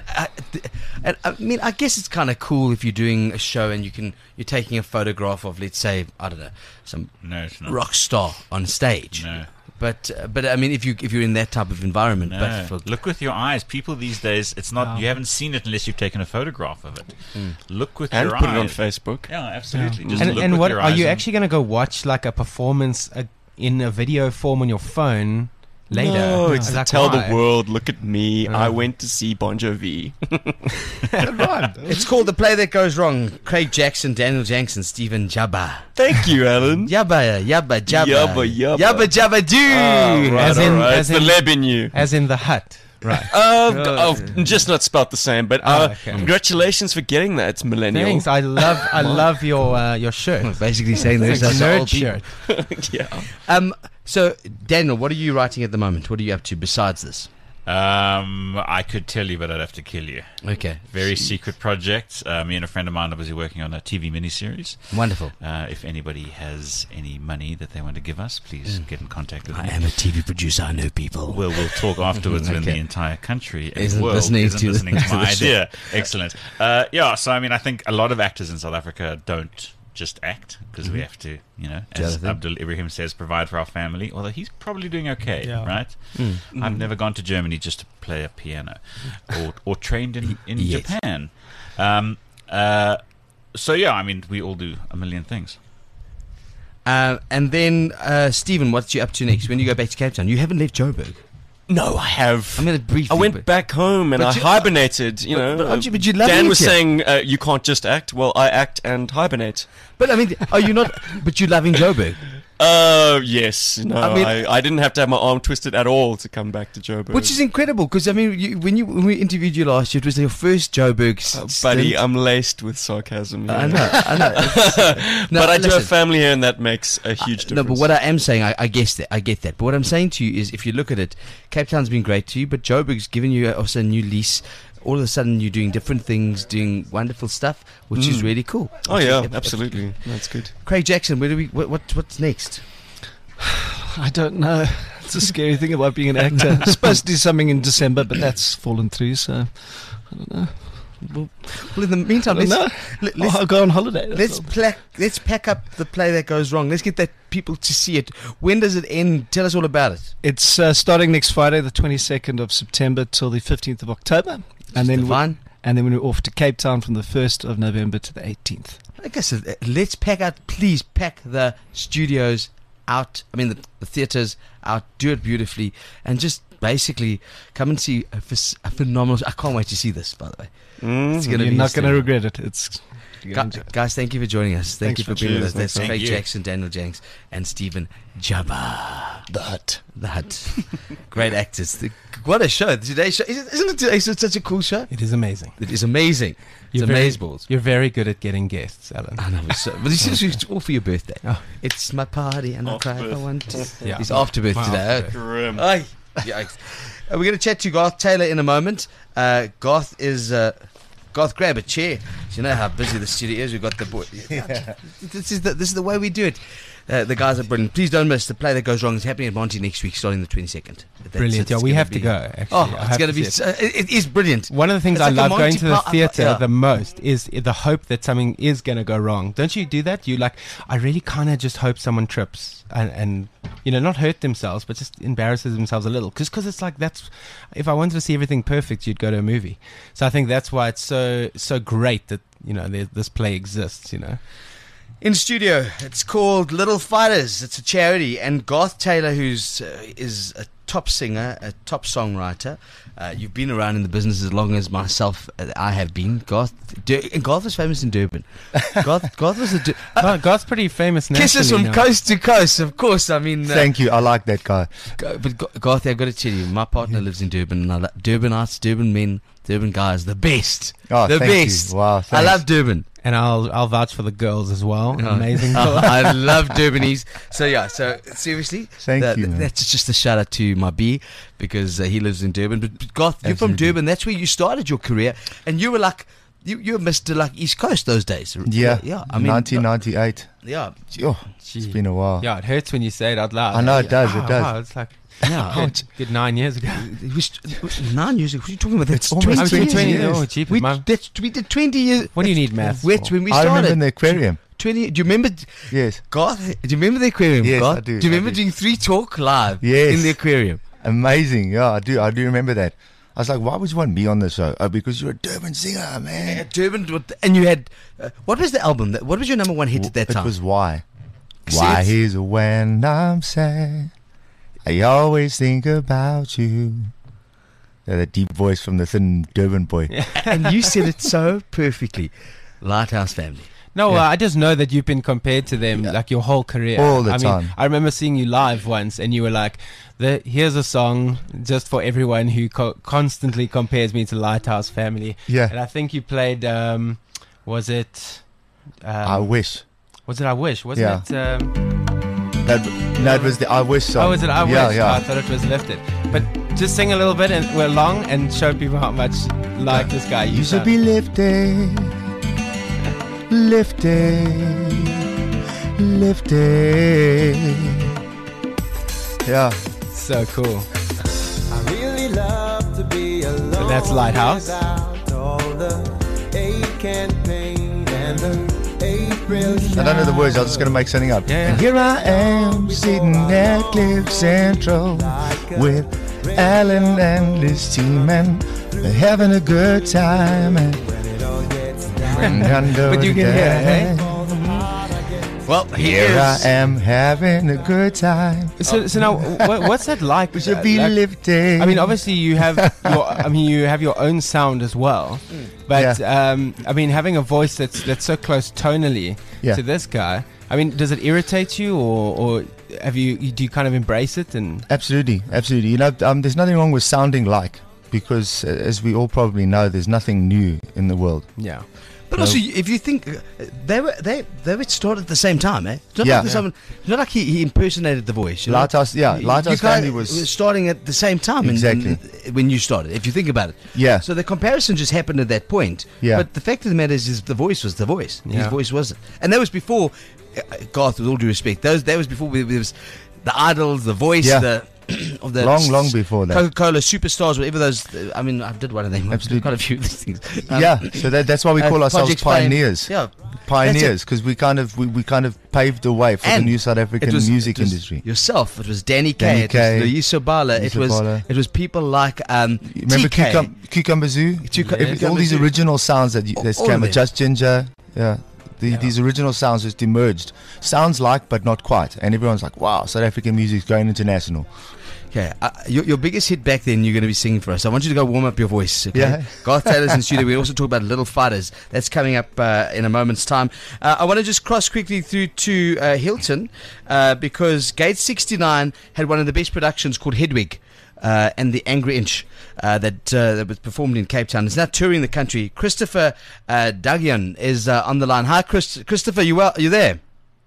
I mean, I guess it's kind of cool if you're doing a show and you're taking a photograph of, let's say, I don't know, some No, it's not. rock star on stage. No. But I mean, if you're in that type of environment, No. but for, Look with your eyes. People these days, it's not. You haven't seen it unless you've taken a photograph of it. Look with And your put eyes. it on Facebook. Yeah, absolutely. Just And, look and with what your are eyes you and- actually going to go watch like a performance in a video form on your phone later? No, it's to Like, tell why? the world, look at me. I went to see Bon Jovi. it's called The Play That Goes Wrong. Craig Jackson, Daniel Jackson, Stephen Jabba. Thank you, Alan. Yabba, yabba, jabba. Yabba, yabba. Yabba, jabba, do. Right, As in- alright. as It's the in- leb in you. As in the hut, right? Just not spelt the same, but okay. congratulations for getting that. It's millennial. Thanks. I love your shirt. Basically saying It's there's a us nerd old people. shirt. Yeah. So, Daniel, what are you writing at the moment? What are you up to besides this? I could tell you, but I'd have to kill you. Okay. Very secret project. Me and a friend of mine are busy working on a TV miniseries. Wonderful. If anybody has any money that they want to give us, please get in contact with I me. am a TV producer. I know people. We'll talk afterwards when Okay. the entire country and Isn't world listening isn't to the- listening to to my the show. idea. Excellent. So I mean, I think a lot of actors in South Africa don't just act because we have to, as Jonathan? Abdul Ibrahim says, provide for our family. Although he's probably doing okay, Yeah. right? I've never gone to Germany just to play a piano, or trained in Yes. Japan. So yeah, I mean, we all do a million things. And then, Stephen, what's you up to next? When you go back to Cape Town? You haven't left Joburg. No, I have. I'm going to brief I you, went but- back home and But I you- hibernated. but you love Dan it was here. saying you can't just act. Well, I act and hibernate. But I mean, are you not? But you love in Joburg, Yes. No, I mean- I didn't have to have my arm twisted at all to come back to Joburg. which is incredible. Because I mean, when we interviewed you last year, it was your first Joburg. buddy, stint. I'm laced with sarcasm. I here. know. It's- No, But I do listen. have family here, and that makes a huge No, difference. but what I am saying, I guess that I get that. But what I'm saying to you is, if you look at it, Cape Town's been great to you, but Joburg's given you also a new lease. All of a sudden, you're doing different things, doing wonderful stuff, which is really cool. Oh yeah, If- absolutely. That's good. Craig Jackson, where do we? What's next? I don't know. It's a scary thing about being an actor. Supposed to do something in December, but that's fallen through. So I don't know. Well, in the meantime, I don't let's know. I'll go on holiday. that's all. let's pack up The Play That Goes Wrong. Let's get that people to see it. When does it end? Tell us all about it. It's starting next Friday, the 22nd of September, till the 15th of October, and then Fine. and then we're off to Cape Town from the 1st of November to the 18th. I guess let's pack out. Please pack the studios out. I mean the theaters out. Do it beautifully, and just basically come and see a phenomenal. I can't wait to see this. By the way, it's gonna You're be not going to hysterical. regret it. It's Guys, thank you for joining us. Thank Thanks you for for being with us. cheers. That's Thank Craig you. Jackson, Daniel Jenks, and Stephen Jabba. The Hut. The Hut. Great actors. What a show. Today's show. Isn't it today's such a cool show? It is amazing. It is amazing. It's You're very- amazeballs. You're very good at getting guests, Alan. I know, but it's all for your birthday. Oh. It's my party and I After cry if I want to. Yeah. It's after birth My today. after. Grim. Aye. Yikes. We're going to chat to Garth Taylor in a moment. Garth is... Garth, grab a chair. So you know how busy the studio is. We've got the boy. This is the way we do it. The guys are brilliant. Please don't miss The Play That Goes Wrong. It's happening at Monty next week, starting the 22nd. Brilliant. Yeah, we have to go. Actually, Oh, it's going to be. It is brilliant. One of the things It's I like a love Monty going to the Python- theatre yeah. the most is the hope that something is going to go wrong. Don't you do that? You like, I really kind of just hope someone trips and not hurt themselves, but just embarrasses themselves a little. Because it's like that's, if I wanted to see everything perfect, you'd go to a movie. So I think that's why it's so great that this play exists. In studio, it's called Little Fighters. It's a charity, and Garth Taylor, who's is a top singer, a top songwriter. You've been around in the business as long as myself. I have been. Garth was famous in Durban. Garth was Garth's pretty famous nationally. kisses from now. coast to coast. Of course, I mean. Thank you. I like that guy. But Garth, I've got to tell you, my partner lives in Durban, and I Durbanites, Durban men, Durban guys, the best. Oh, the thank you. best. Wow, I thanks. love Durban. And I'll vouch for the girls as well. Amazing. I love Durbanese. So seriously, Thank you, man. that's just a shout out to my B, because he lives in Durban. But Garth, you're from Absolutely. Durban. That's where you started your career, and you were like, you were Mr. like East Coast those days. Yeah. yeah. I mean, 1998. yeah, Oh, it's been a while. Yeah, it hurts when you say it out loud. I know it does. It does. Wow, it's like yeah. good 9 years ago. It was 9 years ago. What are you talking about? That's almost 20 20 years. years. Oh, jeepers, We man. did 20 years. What do you need maths When for? we I started. remember in the aquarium. 20. Do you remember? Yes. Garth, do you remember the aquarium? Yes, Garth? I do, Do you I remember do. doing 3 Talk live Yes. in the aquarium? Amazing. Yeah, I do. I do remember that. I was like, why would you want me on the show? Oh, because you're a Durban singer, man. Yeah, Durban, and you had what was the album? What was your number one hit at that time? It was Why. See, Why it's- is when I'm sad, I always think about you. Yeah, that deep voice from the thin Durban boy. and you said it so perfectly. Lighthouse Family. No, Yeah. I just know that you've been compared to them like your whole career. All the I time. mean, I remember seeing you live once, and you were like, "Here's a song just for everyone who constantly compares me to Lighthouse Family." Yeah. And I think you played. Was it? I wish. Was it I Wish? Wasn't Yeah. it? No, it was the I Wish song. Oh, was it I Wish? Yeah, Oh, I yeah. thought it was Lifted. But just sing a little bit and we're long and show people how much like this guy You should sound. be lifted, lifted, lifted. Yeah. So cool. I really love to be alone. So that's Lighthouse. Without all the ache and pain and the April I don't know the words. I was just going to make something up. Yeah, yeah. And here I am sitting at Cliff Central with Alan and his team and having a good time. And But you can hear, eh? Well, here I am having a good time. So now, what's that like? We should be Like, lifted. I mean, obviously you have you have your own sound as well, but I mean, having a voice that's so close tonally Yeah. to this guy. I mean, does it irritate you, or do you kind of embrace it? And Absolutely, absolutely. You know, there's nothing wrong with sounding like, because as we all probably know, there's nothing new in the world. yeah, but also, if you think they were started at the same time, eh? It's not Yeah. like it's not like he impersonated the voice. You know? Lighthouse, yeah, Lighthouse You guys Family were was starting at the same time Exactly. when you started. If you think about it, Yeah. So the comparison just happened at that point. Yeah. But the fact of the matter is the voice was the voice. His Yeah. voice was, and that was before Garth. With all due respect, that was before there was the Idols, the Voice, Yeah. of the long before that. Coca-Cola Superstars, whatever those. I mean, I did one of them. Absolutely. Quite a few of these things. Yeah, so that's why we call ourselves Project Fame. pioneers. Yeah, Pioneers, because we kind of paved the way for the And new South African it was- music it was industry. Yourself, it was Danny Kaye, Danny it Kaye, was Louise Sobala, Louise it was Sobala. it was people like You remember TK. Cucumber Zoo? All these original sounds that All came of with them. Just Ginger. Yeah. These original sounds just emerged. Sounds like, but not quite. And everyone's like, wow, South African music's going international. Okay, your biggest hit back then you're going to be singing for us. I want you to go warm up your voice. Okay? Yeah. Garth Taylor's in the studio. We also talk about Little Fighters. That's coming up in a moment's time. I want to just cross quickly through to Hilton because Gate 69 had one of the best productions called Hedwig. And the Angry Inch that was performed in Cape Town. It's now touring the country. Christopher Dagian is on the line. Hi, Christopher. You there?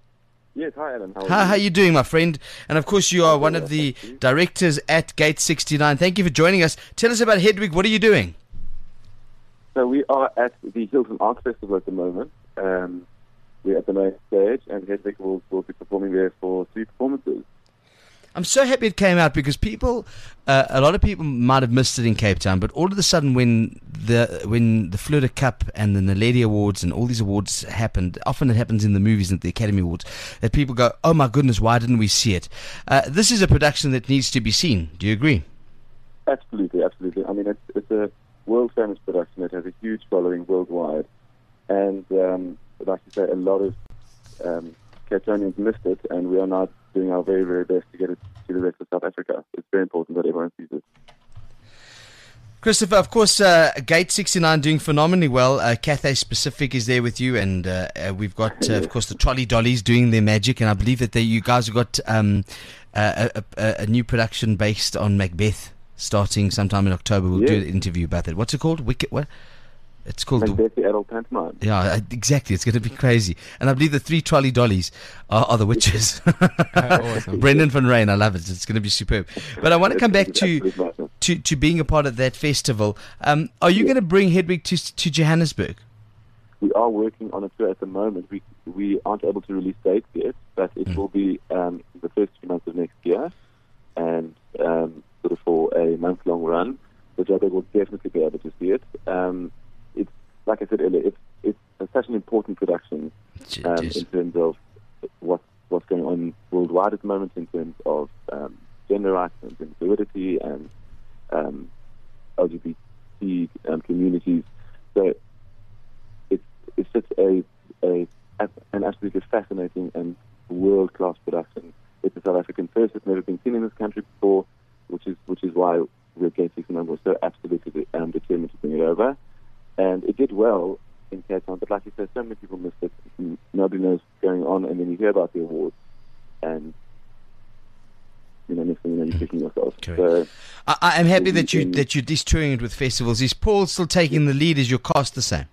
Yes, hi Alan. How are you doing, my friend? And of course, you are one of the directors at Gate 69. Thank you for joining us. Tell us about Hedwig. What are you doing? So we are at the Hilton Art Festival at the moment. We're at the main stage, and Hedwig will be performing there for 3 performances. I'm so happy it came out because a lot of people might have missed it in Cape Town, but all of a sudden when the Fleur Cup and the Naledi Awards and all these awards happened, often it happens in the movies and the Academy Awards, that people go, oh my goodness, why didn't we see it? This is a production that needs to be seen. Do you agree? Absolutely. I mean, it's a world-famous production. It has a huge following worldwide. And like you say, a lot of Cape Townians missed it, and we are now doing our very, very best to get it to the rest of South Africa. It's very important that everyone sees it. Christopher, of course, Gate 69 doing phenomenally well. Cathay Specific is there with you, and we've got, of course, the Trolley Dollies doing their magic, and I believe that you guys have got a new production based on Macbeth starting sometime in October. We'll do an interview about that. What's it called? What? It's called Macbeth, the adult pantomime. Yeah, exactly. It's going to be crazy. And I believe the 3 Trolley Dollies are the witches. Awesome. Brendan van Rijn, I love it. It's going to be superb. But I want to come back to being a part of that festival. Are you going to bring Hedwig to Johannesburg? We are working on a tour at the moment. We aren't able to release dates yet, but it will be the first 2 months of next year, and sort of for a month-long run. The Joburg will definitely be able to see it. It's like I said earlier, it's such an important production in terms of what's going on worldwide at the moment, in terms of gender rights and fluidity and LGBT communities. So it's just an absolutely fascinating and world-class production. It's a South African first. It's never been seen in this country before, which is why we're Gate 69 was so absolutely determined to bring it over. And it did well in Cape Town, but like you said, so many people missed it. Nobody knows what's going on, and then you hear about the awards, and next thing you know, you're kicking yourself. So, I'm happy that you're touring it with festivals. Is Paul still taking the lead? Is your cast the same?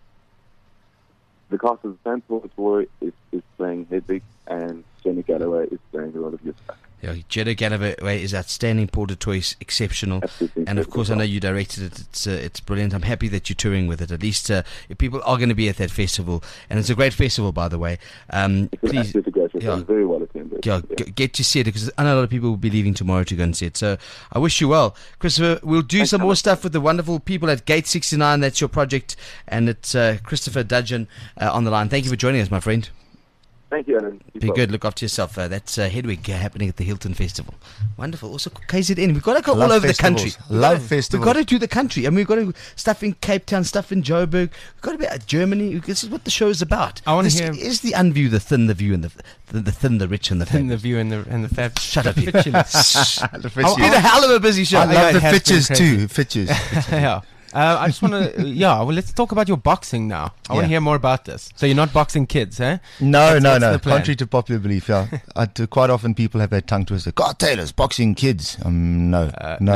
The cast is the same. Paul Toy is playing Hedwig, and Jenny Galloway is playing the role of Jutta. Yeah, Jenny Galloway is outstanding. Paul du Toit is exceptional. Absolutely. And of course, I know you directed it. It's brilliant. I'm happy that you're touring with it. At least if people are going to be at that festival, and it's a great festival, by the way. It's please, an absolutely great festival. Yeah, very well attended. Yeah, get to see it, because I know a lot of people will be leaving tomorrow to go and see it. So I wish you well, Christopher. We'll do some more stuff with the wonderful people at Gate 69. That's your project, and it's Christopher Dudgeon on the line. Thank you for joining us, my friend. Thank you, Alan. Be good. Look after yourself. That's Hedwig happening at the Hilton Festival. Wonderful. Also, KZN. We've got to go all over the country. Love festivals. We've got to do the country. I mean, we've got to stuff in Cape Town, stuff in Joburg. We've got to be at Germany. This is what the show is about. I want to hear. Is the unview, the thin, the view, and the thin, the rich, and the Thin, the fabulous. view, and the fab. Shut up. Fitulous. The It's been a hell of a busy show. I love it the has been fitches crazy. too. Fitches. Yeah. I just want to, well, let's talk about your boxing now. I want to Yeah. hear more about this. So you're not boxing kids, eh? No. That's the plan. Contrary to popular belief, yeah. Quite often people have their tongue twisted. God Taylor's boxing kids. No.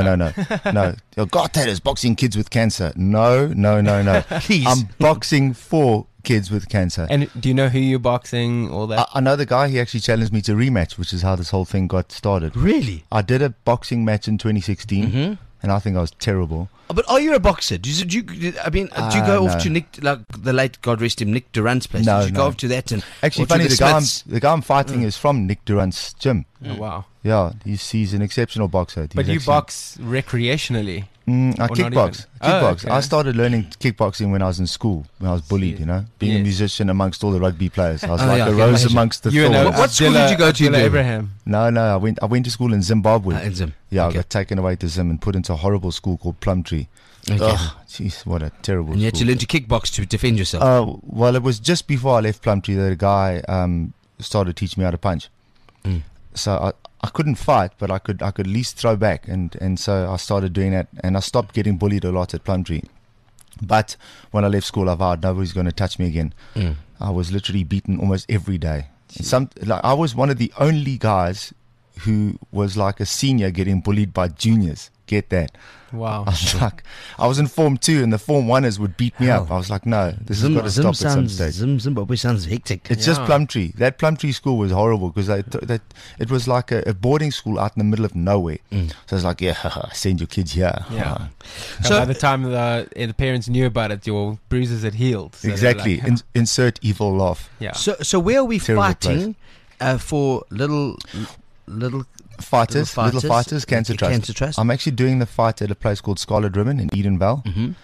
God Taylor's boxing kids with cancer. No. Please. I'm boxing for kids with cancer. And do you know who you're boxing, all that? I know the guy. He actually challenged me to rematch, which is how this whole thing got started. Really? I did a boxing match in 2016, and I think I was terrible. But are you a boxer? Do you go off no. to Nick, like the late, God rest him, Nick Durant's place? No, Did you go no. off to that? And Actually, or to funny, the Smiths? the guy I'm fighting is from Nick Durant's gym. Oh, wow. Yeah, he's an exceptional boxer. But He's you actually- box recreationally? I Or not kickbox. even? Oh, okay. I started learning kickboxing when I was in school, when I was bullied, Being a Yes. musician amongst all the rugby players. I was Oh, like yeah, a okay, rose imagine. amongst the You and thorns. What school did you go to, Abdullah David? Abraham. No, I went to school in Zimbabwe. In Zim. Yeah, Okay. I got taken away to Zim and put into a horrible school called Plumtree. Okay. Ugh, jeez, what a terrible And you had to school. learn to kickbox to defend yourself. Well, it was just before I left Plumtree that a guy started teaching me how to punch. So I couldn't fight, but I could at least throw back, and so I started doing that, and I stopped getting bullied a lot at Plumtree. But when I left school, I vowed nobody's going to touch me again. I was literally beaten almost every day. I was one of the only guys who was like a senior getting bullied by juniors. Get that? Wow. I was like, I was in Form 2 and the Form 1ers would beat me up. I was like, no, this has got to stop at some stage. Zimbabwe sounds hectic. It's just Plumtree. That Plumtree school was horrible because it was like a boarding school out in the middle of nowhere. So it's like, send your kids here. Yeah. So by the time the parents knew about it, your bruises had healed. So exactly. like, insert evil laugh. Yeah. So where are we Terrible fighting for little fighters, Cancer Trust. I'm actually doing the fight at a place called Scarlet Ribbon in Edenvale,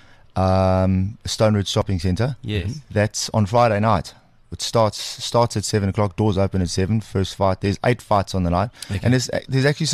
Stone Ridge Shopping Centre. Yes. That's on Friday night. It starts at 7 o'clock. Doors open at 7. First fight. There's 8 fights on the night, and there's actually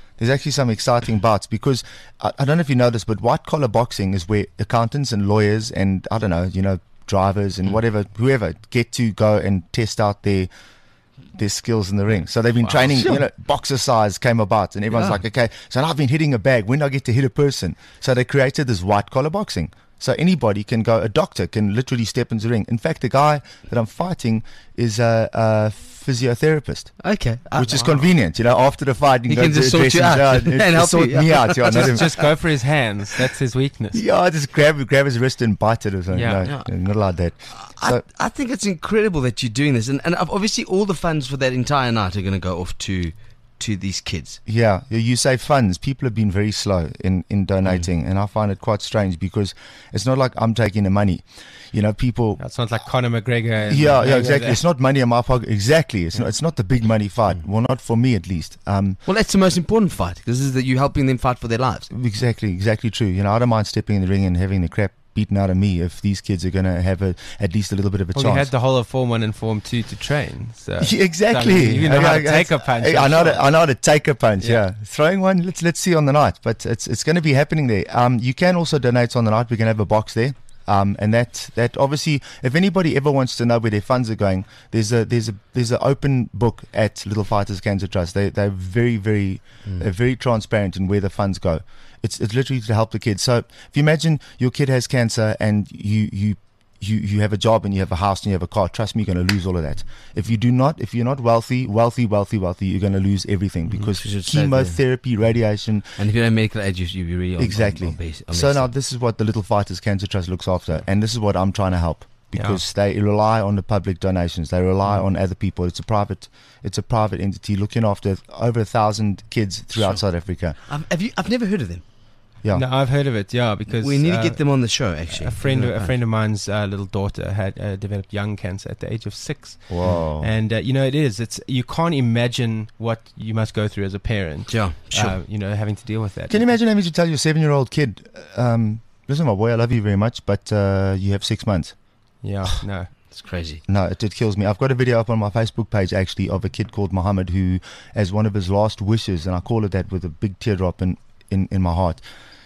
some exciting bouts because I don't know if you know this, but white collar boxing is where accountants and lawyers and I don't know, drivers and whoever get to go and test out their skills in the ring. So they've been training, boxer size came about and everyone's like, okay, so now I've been hitting a bag. When do I get to hit a person? So they created this white collar boxing. So anybody can go, a doctor can literally step into the ring. In fact, the guy that I'm fighting is a physiotherapist. Okay. Which is convenient, after the fight he can just sort you out and help sort me out. Just go for his hands. That's his weakness. Yeah, just grab his wrist and bite it or something. No, not like that. So, I think it's incredible that you're doing this. And obviously all the funds for that entire night are going to go off to these kids. Yeah, you say funds. People have been very slow in donating, and I find it quite strange because it's not like I'm taking the money. People. It's not like Conor McGregor. Yeah, exactly. It's not money in my pocket. Exactly. It's not the big money fight. Well, not for me at least. Well, that's the most important fight because this is that you're helping them fight for their lives. Exactly true. I don't mind stepping in the ring and having the crap beaten out of me if these kids are going to have at least a little bit of a chance. You had the whole of Form 1 and Form 2 to train. So exactly. You know how to take a punch. I know how to take a punch, yeah. Throwing one, let's see on the night. But it's going to be happening there. You can also donate on the night. We can have a box there. And that obviously, if anybody ever wants to know where their funds are going, there's an open book at Little Fighters Cancer Trust. They're very, very very transparent in where the funds go. It's literally to help the kids. So if you imagine your kid has cancer and you have a job and you have a house and you have a car, trust me, you're going to lose all of that. If you're not wealthy, you're going to lose everything because chemotherapy, radiation. And if you don't make medical aid, you'll be really exactly. So now this is what the Little Fighters Cancer Trust looks after, and this is what I'm trying to help because they rely on the public donations. They rely on other people. It's a private entity looking after over 1,000 kids throughout South Africa. I've never heard of them. Yeah. No, I've heard of it. Yeah, because we need to get them on the show. Actually, a friend of mine's little daughter had developed young cancer at the age of 6. Wow! And it's you can't imagine what you must go through as a parent. Yeah, sure. Having to deal with that. Can you imagine having to tell your 7-year-old kid, "Listen, my boy, I love you very much, but you have 6 months." Yeah, no. It's crazy. No, it kills me. I've got a video up on my Facebook page actually of a kid called Mohammed who, as one of his last wishes, and I call it that with a big teardrop in my heart,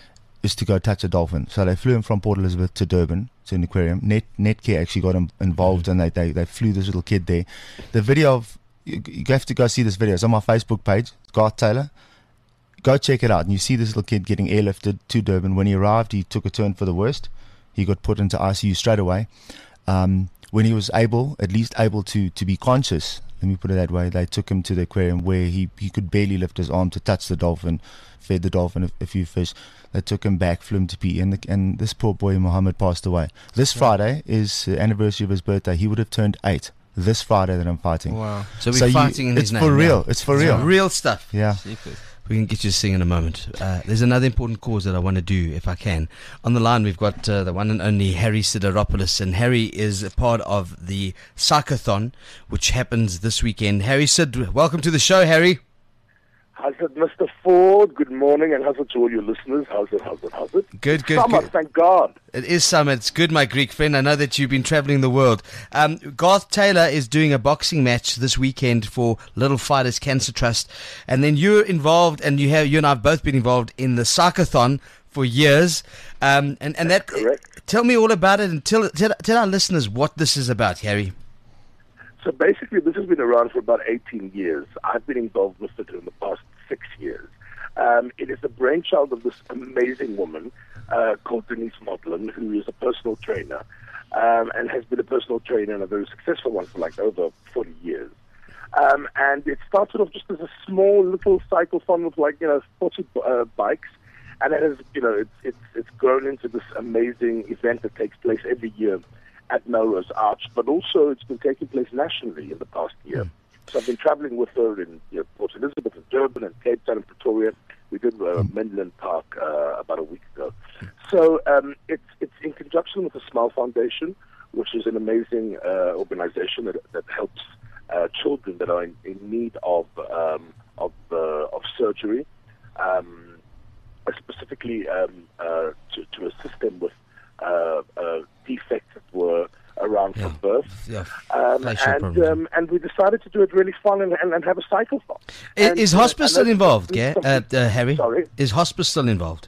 is to go touch a dolphin. So they flew him from Port Elizabeth to Durban to an aquarium. Netcare actually got involved and they flew this little kid there. The video of you have to go see this video. It's on my Facebook page, Garth Taylor. Go check it out, and you see this little kid getting airlifted to Durban. When he arrived, he took a turn for the worst. He got put into ICU straight away. When he was at least able to be conscious, let me put it that way, they took him to the aquarium where he could barely lift his arm to touch the dolphin, fed the dolphin a few fish. They took him back, flew him to PE, and this poor boy Mohammed passed away. This Friday is the anniversary of his birthday. He would have turned 8 this Friday that I'm fighting. Wow. So we're fighting in his name. It's for real. It's for real. Real stuff. Yeah. We can get you to sing in a moment. There's another important cause that I want to do, if I can. On the line, we've got the one and only Harry Sideropoulos, and Harry is a part of the Psychothon, which happens this weekend. Harry Sid, welcome to the show, Harry. How's it, Mr. Ford? Good morning, and how's it to all your listeners? How's it? Good. Summer, good. Thank God. It is summer. It's good, my Greek friend. I know that you've been traveling the world. Garth Taylor is doing a boxing match this weekend for Little Fighters Cancer Trust, and then you're involved, and you and I have both been involved in the Psychothon for years. And that. Correct. Tell me all about it, and tell our listeners what this is about, Harry. So basically, this has been around for about 18 years. I've been involved with it in the past 6 years. It is the brainchild of this amazing woman called Denise Modlin, who is a personal trainer and has been a personal trainer and a very successful one for like over 40 years. And it started off just as a small little cyclothon with 40 bikes. And it has, it's grown into this amazing event that takes place every year at Melrose Arch. But also it's been taking place nationally in the past year. So I've been traveling with her in Port Elizabeth and Durban and Cape Town and Pretoria. We did Menlyn Park about a week ago. So it's in conjunction with the Smile Foundation, which is an amazing organization that helps children that are in need of surgery, specifically to assist them with defects that were around from birth. And we decided to do it really fun and have a cycle-thon. Is hospice still involved, Harry? Sorry? Is hospice still involved?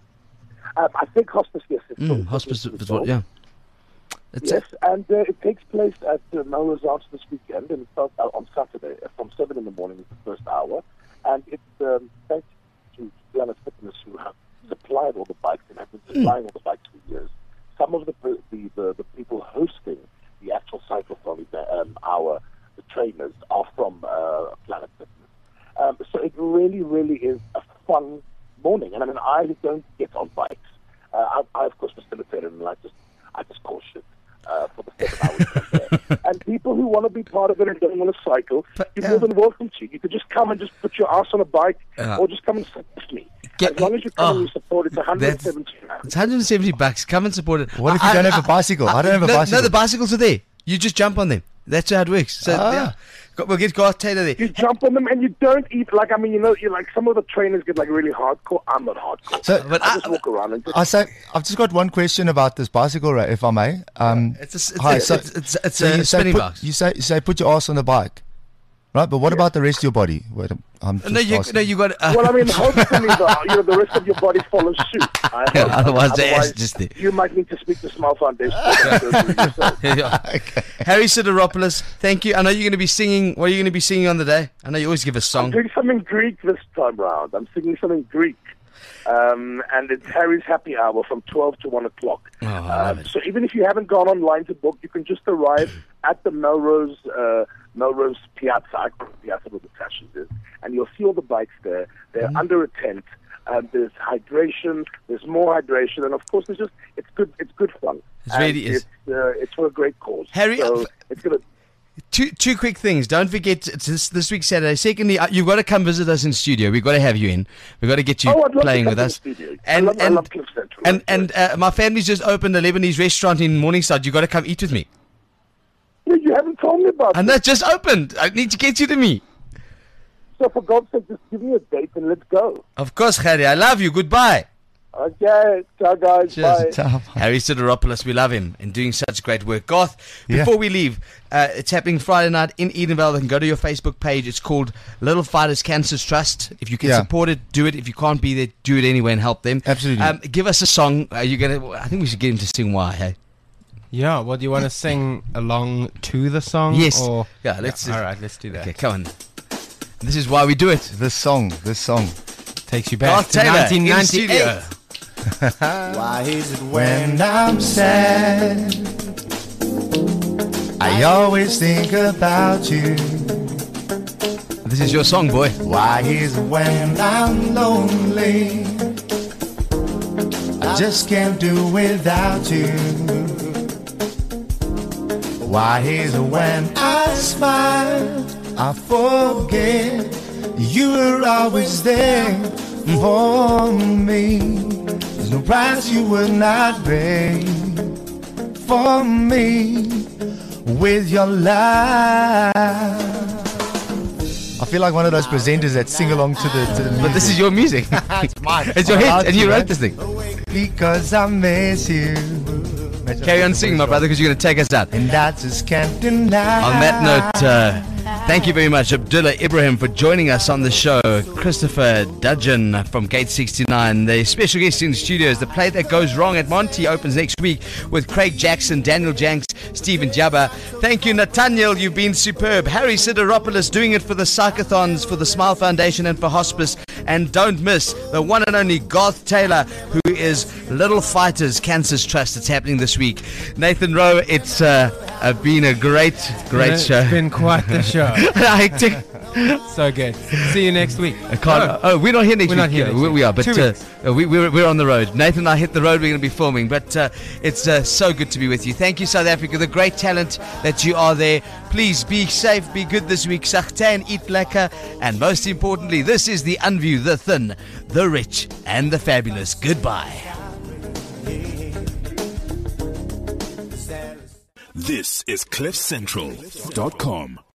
I think hospice, yes. Hospice is what, yeah. Yes, and it takes place at Melrose Arch this weekend, and it starts out on Saturday from 7 in the morning is the first hour. And it's thanks to Planet Fitness, who have supplied all the bikes and have been supplying all the bikes for years. Some of the people hosting the actual cyclothon hour, the trainers, are from Planet Fitness. So it really, really is a fun morning. And I mean, I don't get on bikes. I of course facilitated, and I just call shit for the 7 hours. And people who want to be part of it and don't want to cycle, you're more than welcome to. You could just come and just put your ass on a bike, or just come and support me. As long as you come and you support, it's 170 pounds. It's $170. Come and support it. What if you don't have a bicycle? I don't have a bicycle. No, the bicycles are there. You just jump on them. That's how it works. So we'll get Garth Taylor there. You jump on them and you don't eat you're like some of the trainers get like really hardcore. I'm not hardcore. So, but I just walk around and I've just got one question about this bicycle, if I may. It's a spinning box. You say put your ass on the bike, right? But what about the rest of your body? You got. Well, I mean, hopefully the rest of your body follows suit. Otherwise, the ass just there. You might need to speak to Smile Foundation. Harry Sideropoulos, thank you. I know you're going to be singing. What are you going to be singing on the day? I know you always give a song. I'm doing something Greek this time round. I'm singing something Greek. And it's Harry's Happy Hour from 12 to 1 o'clock. So even if you haven't gone online to book, you can just arrive at the Melrose Piazza. I call it Piazza with the Tashes is. And you'll see all the bikes there. They're under a tent. There's hydration. There's more hydration, and of course, it's good fun. It really is. It's for a great cause. Harry, so it's gonna. Two quick things. Don't forget, it's this week Saturday. Secondly, you've got to come visit us in studio. We've got to have you in. We've got to get you playing with us. I love Cliff Central. And my family's just opened a Lebanese restaurant in Morningside. You've got to come eat with me. Yeah, you haven't told me about. And that just opened. I need to get you to me. So for God's sake, just give me a date and let's go. Of course, Harry. I love you. Goodbye. Okay, ciao guys. Cheers. Bye. Harry Sideropoulos, we love him and doing such great work. Garth, before we leave, it's happening Friday night in Edenvale. You can go to your Facebook page. It's called Little Fighters Cancers Trust. If you can support it, do it. If you can't be there, do it anyway and help them. Absolutely. Give us a song. I think we should get him to sing Why, hey? Yeah, well, do you want to sing along to the song? Yes. Or? Yeah, let's. All right, let's do that. Okay, come on. This is why we do it. This song takes you back to 1998. Why is it When I'm sad, I always think about you. This is your song, boy. Why is it when I'm lonely, I just can't do without you? Why is it when I smile, I forget you were always there for me? There's no price you would not pay for me with your life. I feel like one of those presenters that sing along to the music. But this is your music. It's mine. It's your hit, and you wrote this thing. Because I miss you. Carry on singing, my brother, because you're going to take us out. And I just can't deny. On that note, thank you very much, Abdullah Ibrahim, for joining us on the show. Christopher Dudgeon from Gate 69. The special guest in the studio is The Play That Goes Wrong at Monty. Opens next week with Craig Jackson, Daniel Janks, Stephen Jabba. Thank you, Nathaniel. You've been superb. Harry Sideropoulos doing it for the Psychothons, for the Smile Foundation, and for Hospice. And don't miss the one and only Garth Taylor, who is Little Fighters Cancers Trust. It's happening this week. Nathan Rowe, it's Been a great show. It's been quite the show. Hectic. So good. See you next week. We're not here next We're week. not here next week. We are, but 2 weeks. we're on the road. Nathan and I hit the road. We're going to be filming, but it's so good to be with you. Thank you, South Africa, the great talent that you are there. Please be safe, be good this week. Sagte and eat lekker. And most importantly, this is the Unview, the Thin, the Rich, and the Fabulous. Goodbye. This is CliffCentral.com.